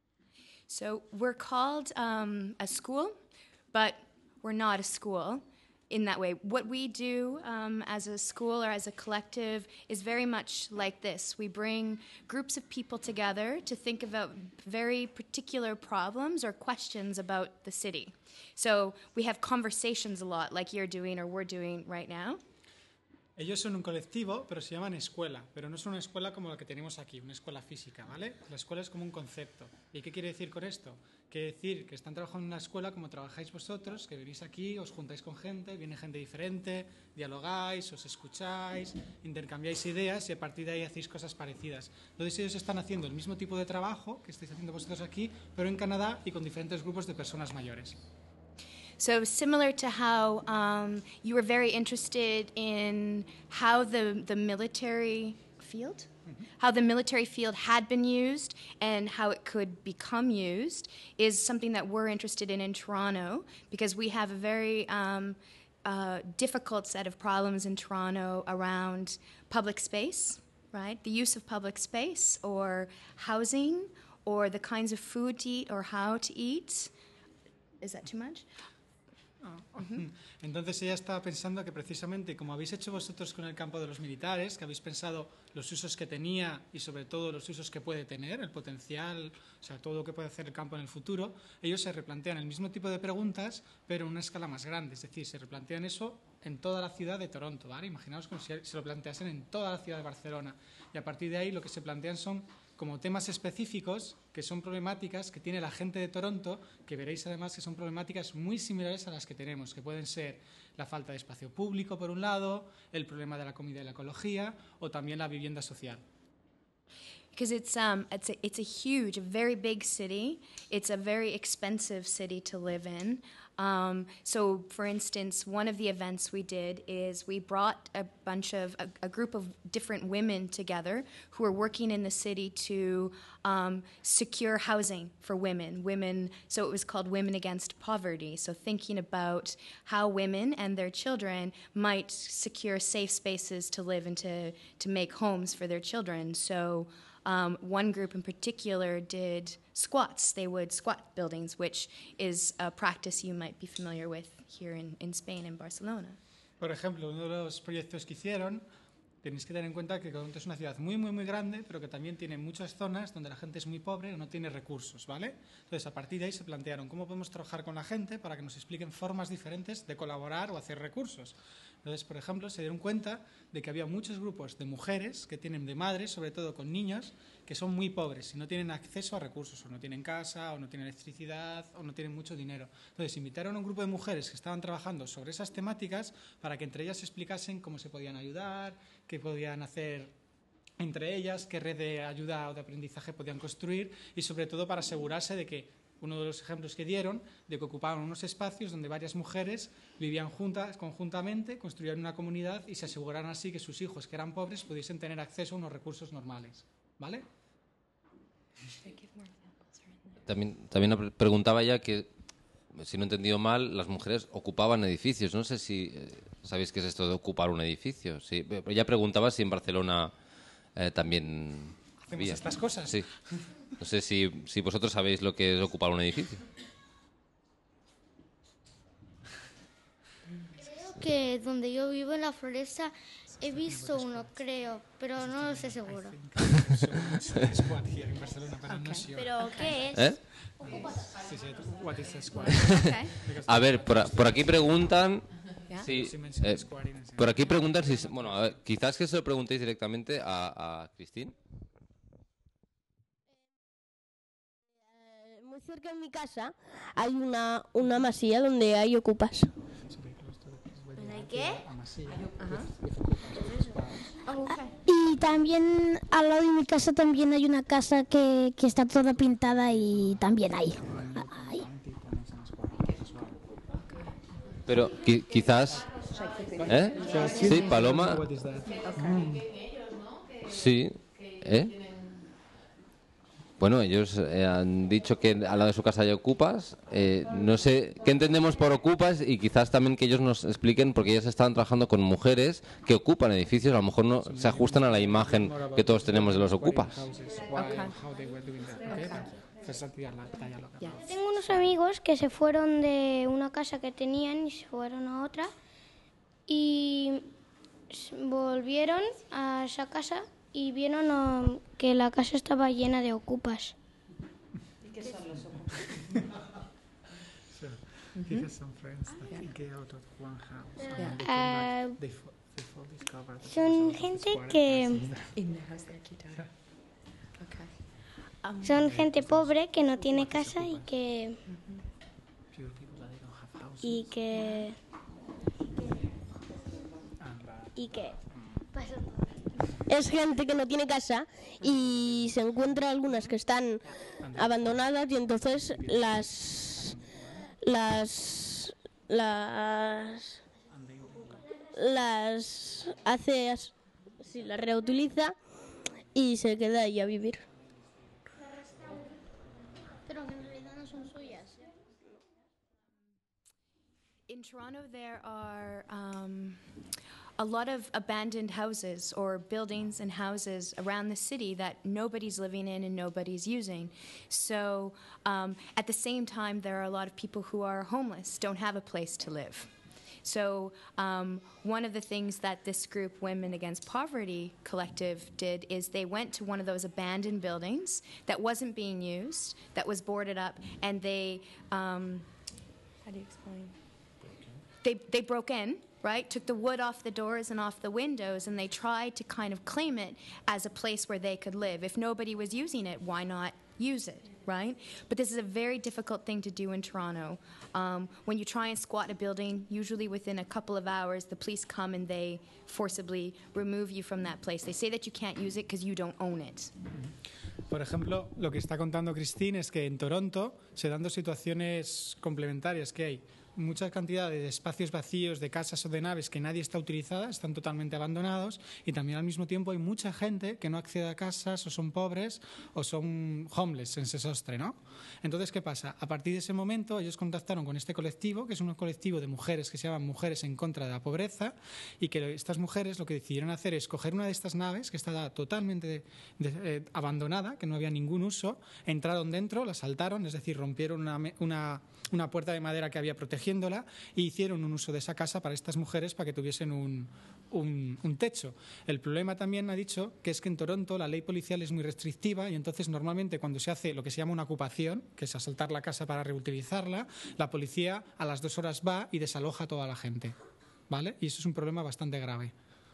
So we're called um, a school, but we're not a school in that way. What we do um, as a school or as a collective is very much like this. We bring groups of people together to think about very particular problems or questions about the city. So we have conversations a lot, like you're doing or we're doing right now. Ellos son un colectivo, pero se llaman escuela, pero no es una escuela como la que tenemos aquí, una escuela física, ¿vale? La escuela es como un concepto. ¿Y qué quiere decir con esto? Quiere decir que están trabajando en una escuela como trabajáis vosotros, que venís aquí, os juntáis con gente, viene gente diferente, dialogáis, os escucháis, intercambiáis ideas y a partir de ahí hacéis cosas parecidas. Entonces ellos están haciendo el mismo tipo de trabajo que estáis haciendo vosotros aquí, pero en Canadá y con diferentes grupos de personas mayores. So similar to how um, you were very interested in how the, the military field, mm-hmm. how the military field had been used and how it could become used is something that we're interested in in Toronto because we have a very um, uh, difficult set of problems in Toronto around public space, right? The use of public space or housing or the kinds of food to eat or how to eat. Is that too much? Oh. Uh-huh. Entonces ella estaba pensando que precisamente como habéis hecho vosotros con el campo de los militares, que habéis pensado los usos que tenía y sobre todo los usos que puede tener, el potencial, o sea, todo lo que puede hacer el campo en el futuro, ellos se replantean el mismo tipo de preguntas, pero en una escala más grande, es decir, se replantean eso en toda la ciudad de Toronto, ¿vale? Imaginaos como si se lo planteasen en toda la ciudad de Barcelona y a partir de ahí lo que se plantean son como temas específicos que son problemáticas que tiene la gente de Toronto, que veréis además que son problemáticas muy similares a las que tenemos, que pueden ser la falta de espacio público por un lado, el problema de la comida y la ecología o también la vivienda social. because it's um it's a, it's a huge, a very big city. It's a very expensive city to live in. Um, so, for instance, one of the events we did is we brought a bunch of, a, a group of different women together who are working in the city to um, secure housing for women. Women, so it was called Women Against Poverty. So thinking about how women and their children might secure safe spaces to live and to, to make homes for their children. So Um, one group in particular did squats. They would squat buildings, which is a practice you might be familiar with here in, in Spain, in Barcelona. Por ejemplo, uno de los proyectos que hicieron, tenéis que tener en cuenta que Toronto es una ciudad muy, muy, muy grande, pero que también tiene muchas zonas donde la gente es muy pobre o no tiene recursos, ¿vale? Entonces, a partir de ahí se plantearon cómo podemos trabajar con la gente para que nos expliquen formas diferentes de colaborar o hacer recursos. Entonces, por ejemplo, se dieron cuenta de que había muchos grupos de mujeres que tienen de madres, sobre todo con niños, que son muy pobres y no tienen acceso a recursos, o no tienen casa, o no tienen electricidad, o no tienen mucho dinero. Entonces, invitaron a un grupo de mujeres que estaban trabajando sobre esas temáticas para que entre ellas explicasen cómo se podían ayudar, qué podían hacer entre ellas, qué red de ayuda o de aprendizaje podían construir y, sobre todo, para asegurarse de que uno de los ejemplos que dieron, de que ocupaban unos espacios donde varias mujeres vivían juntas, conjuntamente, construían una comunidad y se aseguraran así que sus hijos, que eran pobres, pudiesen tener acceso a unos recursos normales. ¿Vale? También, también preguntaba ya que, si no he entendido mal, las mujeres ocupaban edificios. No sé si eh, sabéis qué es esto de ocupar un edificio. Sí, pero ya preguntaba si en Barcelona eh, también hacemos había estas cosas. Sí. No sé si, si vosotros sabéis lo que es ocupar un edificio. Creo que donde yo vivo, en la floresta, he visto uno, creo, pero no lo sé seguro. ¿Pero qué es? ¿Eh? Sí, sí, what is a squad? A ver, por, por aquí preguntan... Yeah. Sí, Sí, menciona eh, squatting, sí. por aquí preguntan si... Bueno, a ver, quizás que se lo preguntéis directamente a, a Cristín. Muy cerca de mi casa hay una, una masía donde hay ocupas. ¿Hay qué? Y también al lado de mi casa también hay una casa que, que está toda pintada y también hay. hay. Pero qui- quizás... ¿Eh? Sí, Paloma. Sí. ¿Eh? Bueno, ellos eh, han dicho que al lado de su casa hay ocupas. Eh, no sé qué entendemos por ocupas y quizás también que ellos nos expliquen, porque ellas estaban trabajando con mujeres que ocupan edificios. A lo mejor no se ajustan a la imagen que todos tenemos de los ocupas. Tengo unos amigos que se fueron de una casa que tenían y se fueron a otra y s- volvieron a esa casa y vieron um, que la casa estaba llena de ocupas. ¿Y qué son los ocupas? So, he has some friends that get out of one house and Yeah. they come back, Uh, they fo- they fall discover that son there's also gente squatter que- houses there. In the house they quitaron. Okay. Um, Son gente pobre que no tiene casa y que Pure people that they don't have houses. y que y que Es gente que no tiene casa y se encuentra algunas que están abandonadas y entonces las las las las hace as- sí, las reutiliza y se queda ahí a vivir. pero que en realidad no son suyas. In Toronto, there are um, a lot of abandoned houses or buildings and houses around the city that nobody's living in and nobody's using. So, um, at the same time, there are a lot of people who are homeless, don't have a place to live. So, um, one of the things that this group, Women Against Poverty Collective, did is they went to one of those abandoned buildings that wasn't being used, that was boarded up, and they, um, how do you explain? They, they broke in, right? Took the wood off the doors and off the windows, and they tried to kind of claim it as a place where they could live. If nobody was using it, why not use it, right? But this is a very difficult thing to do in Toronto. Um, when you try and squat a building, usually within a couple of hours, the police come and they forcibly remove you from that place. They say that you can't use it because you don't own it. Por ejemplo, lo que está contando Christine es que en Toronto se dan dos situaciones complementarias que hay. Mucha cantidad de espacios vacíos, de casas o de naves que nadie está utilizada, están totalmente abandonados, y también al mismo tiempo hay mucha gente que no accede a casas o son pobres o son homeless en Sesostre, ¿no? Entonces, ¿qué pasa? A partir de ese momento ellos contactaron con este colectivo, que es un colectivo de mujeres que se llaman Mujeres en Contra de la Pobreza, y que estas mujeres lo que decidieron hacer es coger una de estas naves que estaba totalmente de, de, eh, abandonada, que no había ningún uso, entraron dentro, la asaltaron, es decir, rompieron una, una, una puerta de madera que había protegido y hicieron un uso de esa casa para estas mujeres para que tuviesen un, un, un techo. El problema también ha dicho que es que en Toronto la ley policial es muy restrictiva y entonces normalmente cuando se hace lo que se llama una ocupación, que es asaltar la casa para reutilizarla, la policía a las dos horas va y desaloja a toda la gente, ¿vale? Y eso es un problema bastante grave.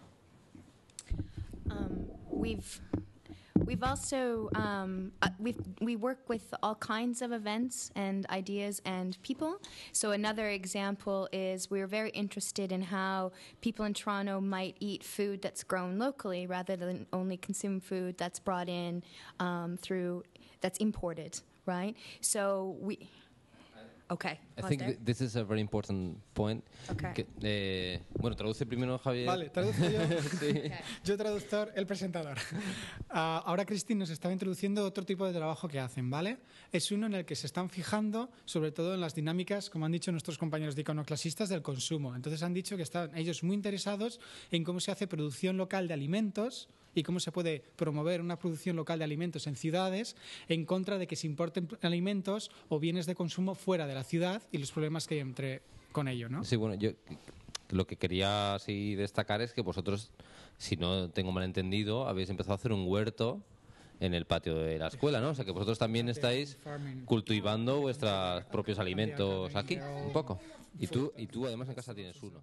Um, we've We've also um, uh, we we work with all kinds of events and ideas and people. So another example is we're very interested in how people in Toronto might eat food that's grown locally rather than only consume food that's brought in um, through that's imported, right? So we. Okay. I think th this is a very important point. Okay. Que, eh, bueno, traduce primero Javier. Vale, traduzco yo. Sí. Okay. Yo traductor, el presentador. Uh, ahora Christine nos estaba introduciendo otro tipo de trabajo que hacen, ¿vale? Es uno en el que se están fijando sobre todo en las dinámicas, como han dicho nuestros compañeros de iconoclasistas, del consumo. Entonces han dicho que están ellos muy interesados en cómo se hace producción local de alimentos y cómo se puede promover una producción local de alimentos en ciudades en contra de que se importen alimentos o bienes de consumo fuera de la ciudad y los problemas que hay entre, con ello, ¿no? Sí, bueno, yo lo que quería así destacar es que vosotros, si no tengo mal entendido, habéis empezado a hacer un huerto en el patio de la escuela, ¿no? O sea, que vosotros también estáis cultivando vuestros propios alimentos aquí, un poco. Y tú, y tú además en casa tienes uno.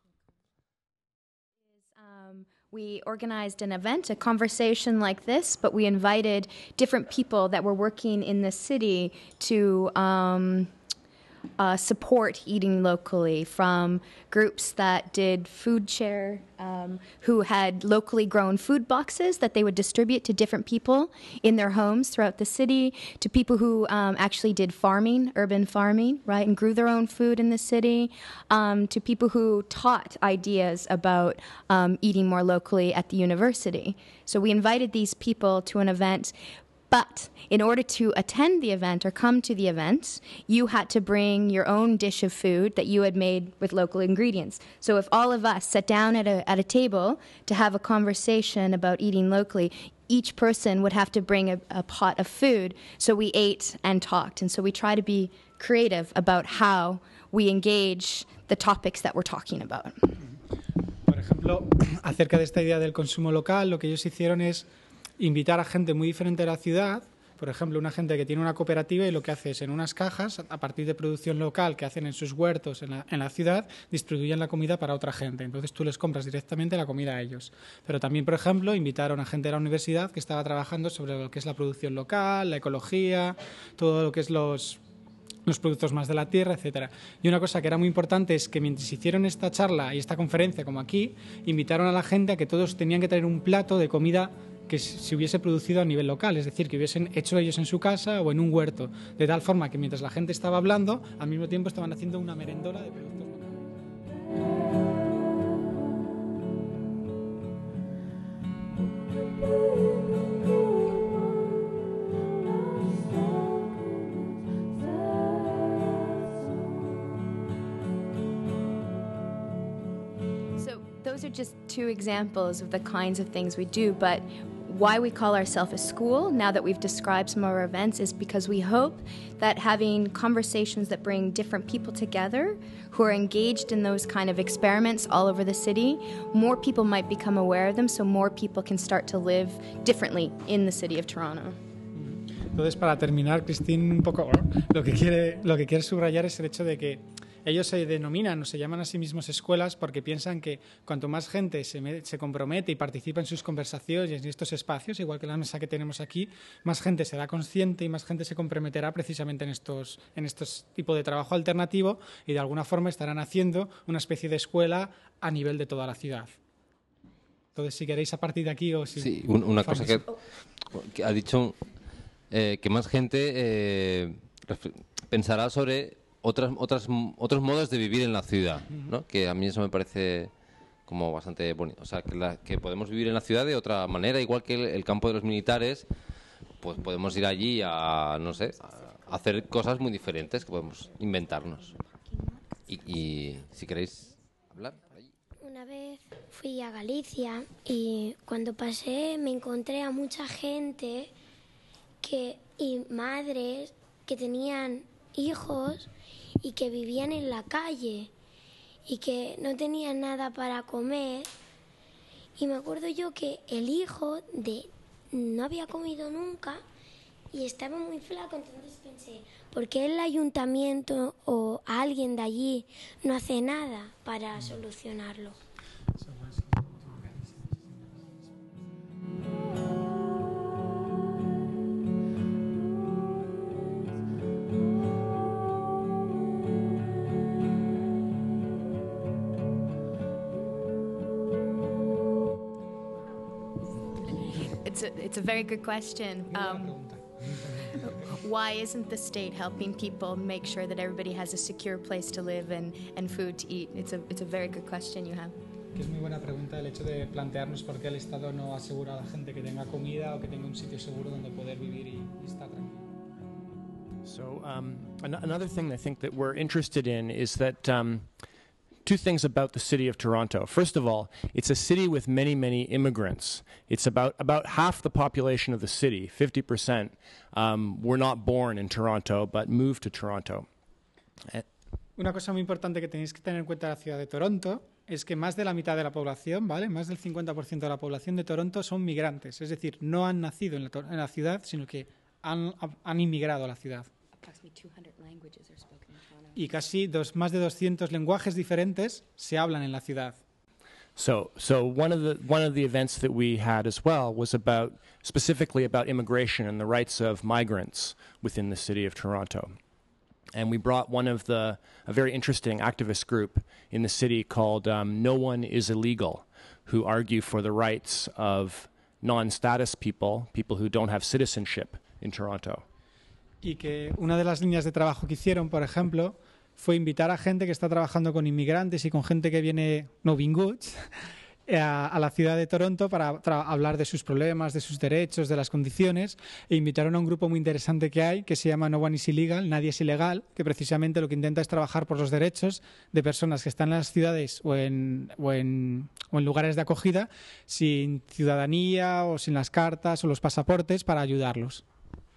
Um, we organized an event, a conversation like this, but we invited different people that were working in the city to um, uh, support eating locally, from groups that did food share, um, who had locally grown food boxes that they would distribute to different people in their homes throughout the city, to people who um, actually did farming, urban farming, right, and grew their own food in the city, um, to people who taught ideas about um, eating more locally at the university. So we invited these people to an event. But in order to attend the event or come to the event, you had to bring your own dish of food that you had made with local ingredients. So if all of us sat down at a, at a table to have a conversation about eating locally, each person would have to bring a, a pot of food. So we ate and talked. And so we try to be creative about how we engage the topics that we're talking about. Por ejemplo, acerca de esta idea del consumo local, lo que ellos hicieron es invitar a gente muy diferente de la ciudad, por ejemplo, una gente que tiene una cooperativa y lo que hace es en unas cajas, a partir de producción local que hacen en sus huertos en la, en la ciudad, distribuyen la comida para otra gente. Entonces tú les compras directamente la comida a ellos. Pero también, por ejemplo, invitaron a gente de la universidad que estaba trabajando sobre lo que es la producción local, la ecología, todo lo que es los... los productos más de la tierra, etcétera. Y una cosa que era muy importante es que mientras hicieron esta charla y esta conferencia, como aquí, invitaron a la gente a que todos tenían que traer un plato de comida que se hubiese producido a nivel local, es decir, que hubiesen hecho ellos en su casa o en un huerto, de tal forma que mientras la gente estaba hablando, al mismo tiempo estaban haciendo una merendola de productos locales. Those are just two examples of the kinds of things we do, but why we call ourselves a school, now that we've described some of our events, is because we hope that having conversations that bring different people together who are engaged in those kind of experiments all over the city, more people might become aware of them, so more people can start to live differently in the city of Toronto. Entonces, para terminar, Christine, un poco lo que quiere, lo que quiere subrayar es el hecho de que ellos se denominan o se llaman a sí mismos escuelas porque piensan que cuanto más gente se, me, se compromete y participa en sus conversaciones y en estos espacios, igual que la mesa que tenemos aquí, más gente será consciente y más gente se comprometerá precisamente en estos, en estos tipos de trabajo alternativo y de alguna forma estarán haciendo una especie de escuela a nivel de toda la ciudad. Entonces, si queréis a partir de aquí o si... Sí, un, una cosa que, que ha dicho, eh, que más gente eh, pensará sobre otras, otras, otros modos de vivir en la ciudad, ¿no? Que a mí eso me parece como bastante bonito. O sea, que, la, que podemos vivir en la ciudad de otra manera, igual que el, el campo de los militares, pues podemos ir allí a, no sé, a hacer cosas muy diferentes que podemos inventarnos. Y, y si queréis hablar... Una vez fui a Galicia y cuando pasé me encontré a mucha gente que, y madres que tenían hijos y que vivían en la calle y que no tenían nada para comer. Y me acuerdo yo que el hijo de no había comido nunca y estaba muy flaco, entonces pensé, ¿por qué el ayuntamiento o alguien de allí no hace nada para solucionarlo? It's a, it's a very good question. Um, why isn't the state helping people make sure that everybody has a secure place to live and, and food to eat? It's a, it's a very good question you have. Que es muy buena pregunta el hecho de plantearnos por qué el Estado no asegura a la gente que tenga comida o que tenga un sitio seguro donde poder vivir y, y estar tranquilo. So um, an- another thing I think that we're interested in is that um, two things about the city of Toronto. First of all, it's a city with many, many immigrants. It's about, about half the population of the city, fifty percent, um, were not born in Toronto but moved to Toronto. Una cosa muy importante que tenéis que tener en cuenta de la ciudad de Toronto es que más de la mitad de la población, ¿vale? Más del cincuenta por ciento de la población de Toronto son migrantes, es decir, no han nacido en la, en la ciudad, sino que han, han inmigrado a la ciudad. Y casi dos, más de doscientos lenguajes diferentes se hablan en la ciudad. So, so one of the one of the events that we had as well was about specifically about immigration and the rights of migrants within the city of Toronto. And we brought one of the a very interesting activist group in the city called um, No One Is Illegal, who argue for the rights of non-status people, people who don't have citizenship in Toronto. Y que una de las líneas de trabajo que hicieron, por ejemplo, fue invitar a gente que está trabajando con inmigrantes y con gente que viene no being goods a, a la ciudad de Toronto para hablar de sus problemas, de sus derechos, de las condiciones, e invitaron a un grupo muy interesante que hay que se llama No One Is Illegal, Nadie es Ilegal, que precisamente lo que intenta es trabajar por los derechos de personas que están en las ciudades o en, o en, o en lugares de acogida sin ciudadanía o sin las cartas o los pasaportes para ayudarlos.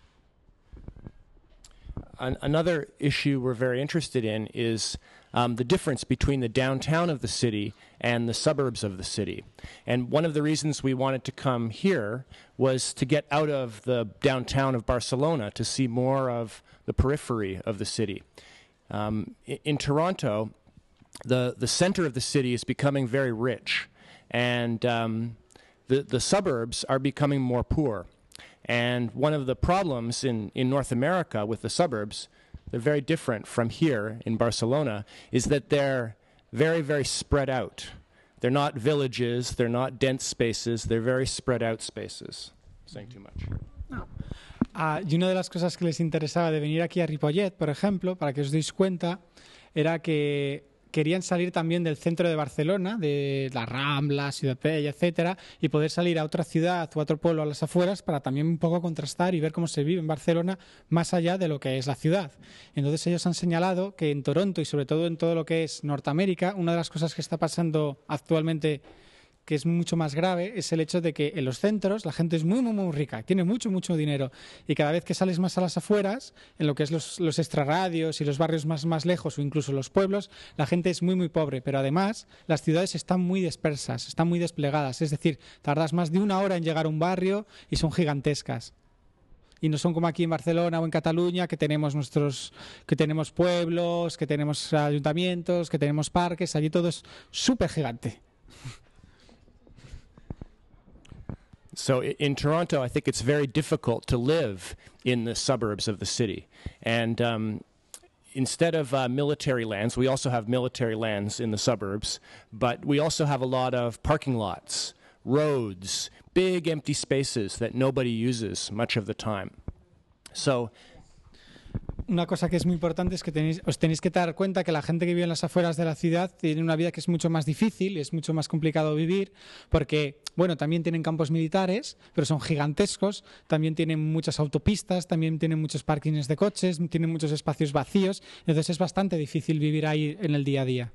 Another issue we're very interested in is um, the difference between the downtown of the city and the suburbs of the city. And one of the reasons we wanted to come here was to get out of the downtown of Barcelona to see more of the periphery of the city. Um, in, in Toronto, the, the center of the city is becoming very rich, and um, the, the suburbs are becoming more poor. And one of the problems in, in North America with the suburbs, they're very different from here in Barcelona, is that they're very, very spread out. They're not villages, they're not dense spaces, they're very spread out spaces. Saying too much. No. Ah, y una de las cosas que les interesaba de venir aquí a Ripollet, por ejemplo, para que os deis cuenta, era que querían salir también del centro de Barcelona, de la Rambla, Ciudad Bella, etcétera, y poder salir a otra ciudad o a otro pueblo a las afueras para también un poco contrastar y ver cómo se vive en Barcelona más allá de lo que es la ciudad. Entonces ellos han señalado que en Toronto y sobre todo en todo lo que es Norteamérica, una de las cosas que está pasando actualmente que es mucho más grave es el hecho de que en los centros la gente es muy, muy, muy rica, tiene mucho, mucho dinero, y cada vez que sales más a las afueras, en lo que es los, los extrarradios y los barrios más, más lejos o incluso los pueblos, la gente es muy, muy pobre, pero además las ciudades están muy dispersas, están muy desplegadas, es decir, tardas más de una hora en llegar a un barrio y son gigantescas. y no son como aquí en Barcelona o en Cataluña, que tenemos nuestros, que tenemos pueblos, que tenemos ayuntamientos, que tenemos parques. Allí todo es súper gigante. So in Toronto, I think it's very difficult to live in the suburbs of the city. And um, instead of uh, military lands, we also have military lands in the suburbs, but we also have a lot of parking lots, roads, big empty spaces that nobody uses much of the time. So una cosa que es muy importante es que tenéis, os tenéis que dar cuenta que la gente que vive en las afueras de la ciudad tiene una vida que es mucho más difícil, es mucho más complicado vivir, porque, bueno, también tienen campos militares, pero son gigantescos, también tienen muchas autopistas, también tienen muchos parkings de coches, tienen muchos espacios vacíos, entonces es bastante difícil vivir ahí en el día a día.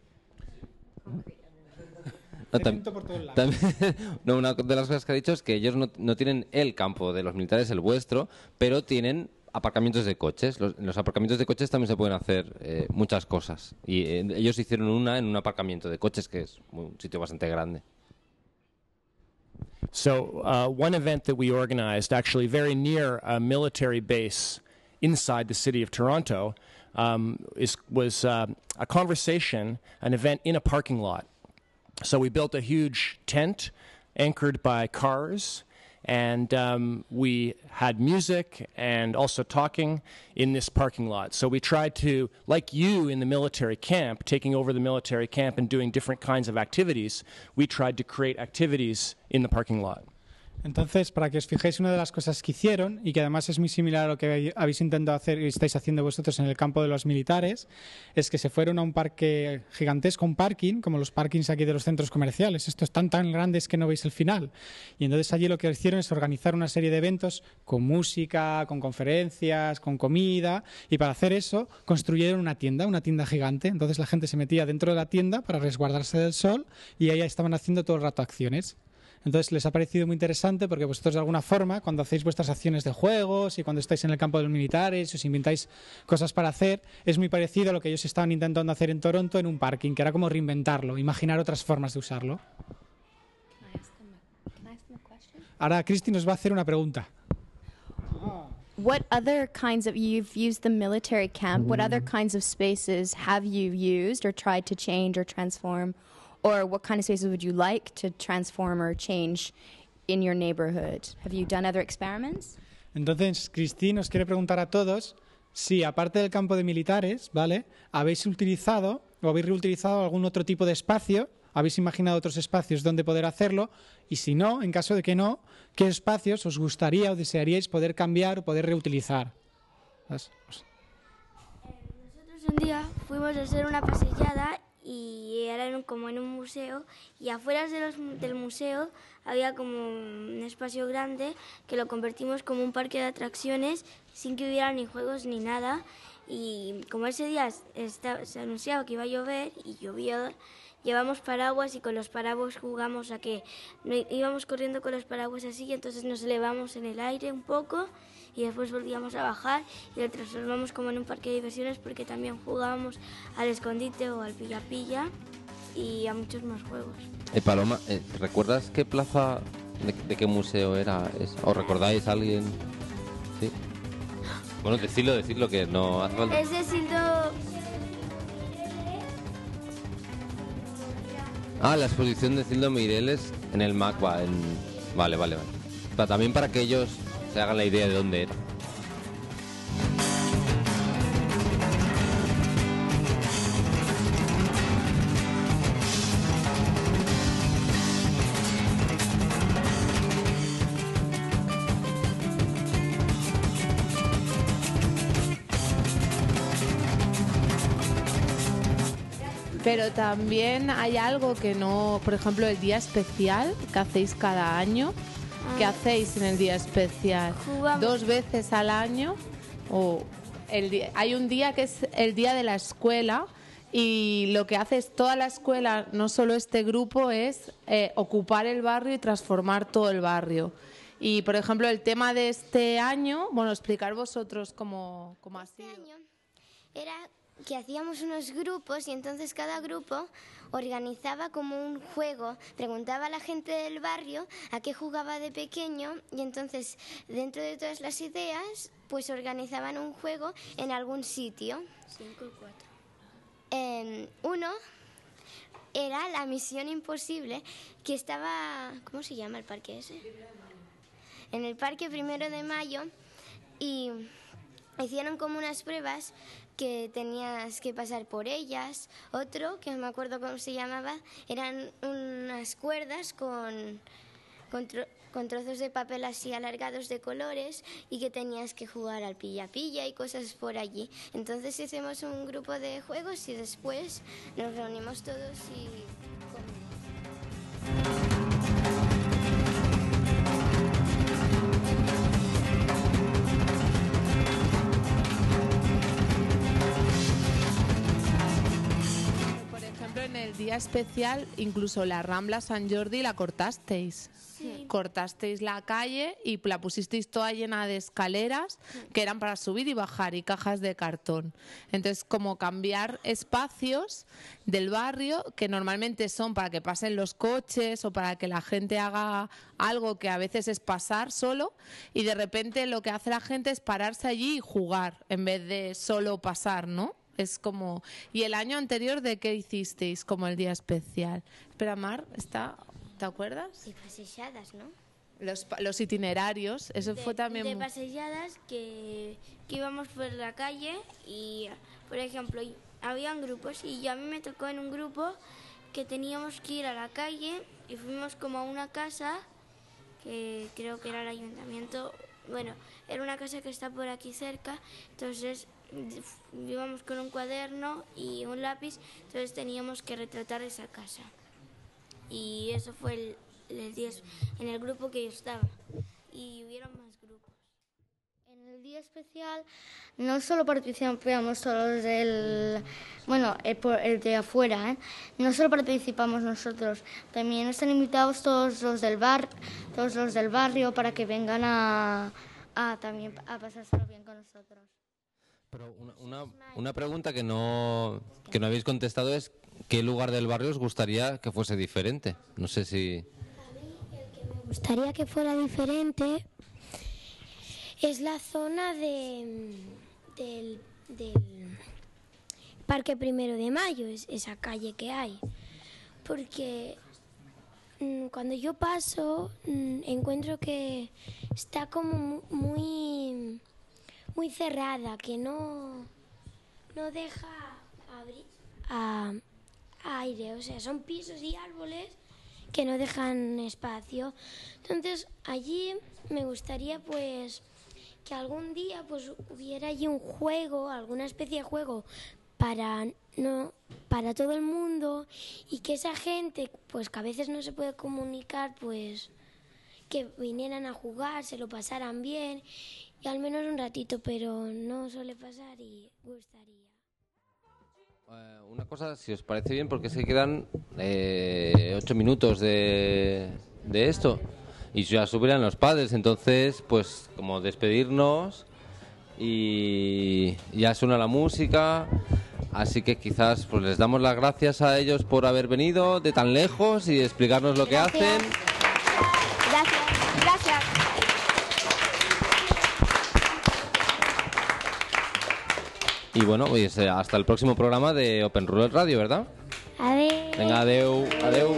No, tam también, no, una de las cosas que ha dicho es que ellos no, no tienen el campo de los militares, el vuestro, pero tienen aparcamientos de coches. Los, en los aparcamientos de coches también se pueden hacer eh, muchas cosas. Y eh, ellos hicieron una en un aparcamiento de coches, que es un sitio bastante grande. So uh, one event that we organized, actually very near a military base inside the city of Toronto, um, is, was uh, a conversation, an event in a parking lot. So we built a huge tent anchored by cars, and um, we had music and also talking in this parking lot. So we tried to, like you in the military camp, taking over the military camp and doing different kinds of activities, we tried to create activities in the parking lot. Entonces, para que os fijéis, una de las cosas que hicieron, y que además es muy similar a lo que habéis intentado hacer y estáis haciendo vosotros en el campo de los militares, es que se fueron a un parque gigantesco, un parking, como los parkings aquí de los centros comerciales. Estos están tan grandes que no veis el final. Y entonces allí lo que hicieron es organizar una serie de eventos con música, con conferencias, con comida, y para hacer eso construyeron una tienda, una tienda gigante. Entonces la gente se metía dentro de la tienda para resguardarse del sol y ahí estaban haciendo todo el rato acciones. Entonces les ha parecido muy interesante porque vosotros de alguna forma, cuando hacéis vuestras acciones de juegos y cuando estáis en el campo de los militares, os inventáis cosas para hacer, es muy parecido a lo que ellos estaban intentando hacer en Toronto en un parking, que era como reinventarlo, imaginar otras formas de usarlo. Ahora Cristi nos va a hacer una pregunta. What other kinds of, you've used the military camp, what other kinds of spaces have you used or tried to change or transform? Or what kind of spaces would you like to transform or change in your neighborhood? Have you done other experiments? Entonces, Cristi nos quiere preguntar a todos si, aparte del campo de militares, ¿vale?, habéis utilizado o habéis reutilizado algún otro tipo de espacio, habéis imaginado otros espacios donde poder hacerlo, y si no, en caso de que no, ¿qué espacios os gustaría o desearíais poder cambiar o poder reutilizar? Nosotros un día fuimos a hacer una pasillada y era en un, como en un museo, y afuera de los, del museo había como un espacio grande que lo convertimos como un parque de atracciones sin que hubiera ni juegos ni nada, y como ese día está, se anunciaba que iba a llover y llovió, llevamos paraguas y con los paraguas jugamos a que no, íbamos corriendo con los paraguas así, y entonces nos elevamos en el aire un poco y después volvíamos a bajar y lo transformamos como en un parque de diversiones, porque también jugábamos al escondite o al pilla-pilla y a muchos más juegos. Eh, Paloma, eh, ¿recuerdas qué plaza, de, de qué museo era esa? ¿O recordáis a alguien? ¿Sí? Bueno, decidlo, decidlo, que no hace falta. Es decirlo... Ah, la exposición de Cildo Meireles en el MACBA. En... Vale, vale, vale. Pero también para que ellos se hagan la idea de dónde era. Pero también hay algo que no, por ejemplo, el día especial que hacéis cada año. ¿Qué hacéis en el día especial? Jugamos. ¿Dos veces al año? O el día, hay un día que es el día de la escuela, y lo que hace es toda la escuela, no solo este grupo, es eh, ocupar el barrio y transformar todo el barrio. Y, por ejemplo, el tema de este año, bueno, explicar vosotros cómo, cómo ha sido. Este año era que hacíamos unos grupos y entonces cada grupo organizaba como un juego, preguntaba a la gente del barrio a qué jugaba de pequeño y entonces dentro de todas las ideas pues organizaban un juego en algún sitio. Cinco y cuatro. Eh, uno era la Misión Imposible, que estaba... ¿Cómo se llama el parque ese? En el Parque Primero de Mayo, y hicieron como unas pruebas que tenías que pasar por ellas. Otro, que no me acuerdo cómo se llamaba, eran unas cuerdas con, con, tro, con trozos de papel así alargados de colores y que tenías que jugar al pilla-pilla y cosas por allí. Entonces hicimos un grupo de juegos y después nos reunimos todos y comimos. En el día especial, incluso la Rambla San Jordi la cortasteis. Sí. Cortasteis la calle y la pusisteis toda llena de escaleras que eran para subir y bajar y cajas de cartón. Entonces, como cambiar espacios del barrio que normalmente son para que pasen los coches o para que la gente haga algo que a veces es pasar solo, y de repente lo que hace la gente es pararse allí y jugar en vez de solo pasar, ¿no? Es como... ¿Y el año anterior de qué hicisteis como el día especial? Espera, Mar, ¿está... ¿te acuerdas? De paseadas, ¿no? Los, los itinerarios, eso de, fue también... De paseadas que, que íbamos por la calle y, por ejemplo, habían grupos y a mí me tocó en un grupo que teníamos que ir a la calle y fuimos como a una casa que creo que era el ayuntamiento. Bueno, era una casa que está por aquí cerca, entonces... íbamos con un cuaderno y un lápiz, entonces teníamos que retratar esa casa. Y eso fue el, el día en el grupo que yo estaba. Y hubieron más grupos. En el día especial no solo participamos todos del... Bueno, el, el de afuera, ¿eh? No solo participamos nosotros, también están invitados todos los del bar, todos los del barrio para que vengan a, a también a pasárselo bien con nosotros. Pero una, una, una pregunta que no, que no habéis contestado es ¿qué lugar del barrio os gustaría que fuese diferente? No sé si... A mí el que me gustaría que fuera diferente es la zona de, del, del Parque Primero de Mayo, es, esa calle que hay. Porque mmm, cuando yo paso mmm, encuentro que está como muy... muy cerrada, que no, no deja abrir a, a aire, o sea, son pisos y árboles que no dejan espacio. Entonces, allí me gustaría pues que algún día pues hubiera allí un juego, alguna especie de juego para no para todo el mundo y que esa gente pues que a veces no se puede comunicar, pues que vinieran a jugar, se lo pasaran bien. Y al menos un ratito, pero no suele pasar y gustaría. Eh, una cosa, si os parece bien, porque se quedan eh, ocho minutos de, de esto y ya subirán los padres, entonces, pues, como despedirnos y ya suena la música, así que quizás pues les damos las gracias a ellos por haber venido de tan lejos y explicarnos lo Gracias. que hacen. Gracias, gracias. Y bueno, pues hasta el próximo programa de Open Roulette Radio, ¿verdad? Adeu. Venga, adeu, adeu.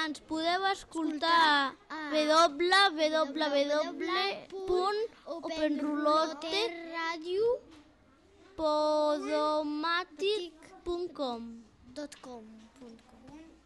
ens podeu escoltar a w w w punt openroulotteradio podomatic punt com. .com.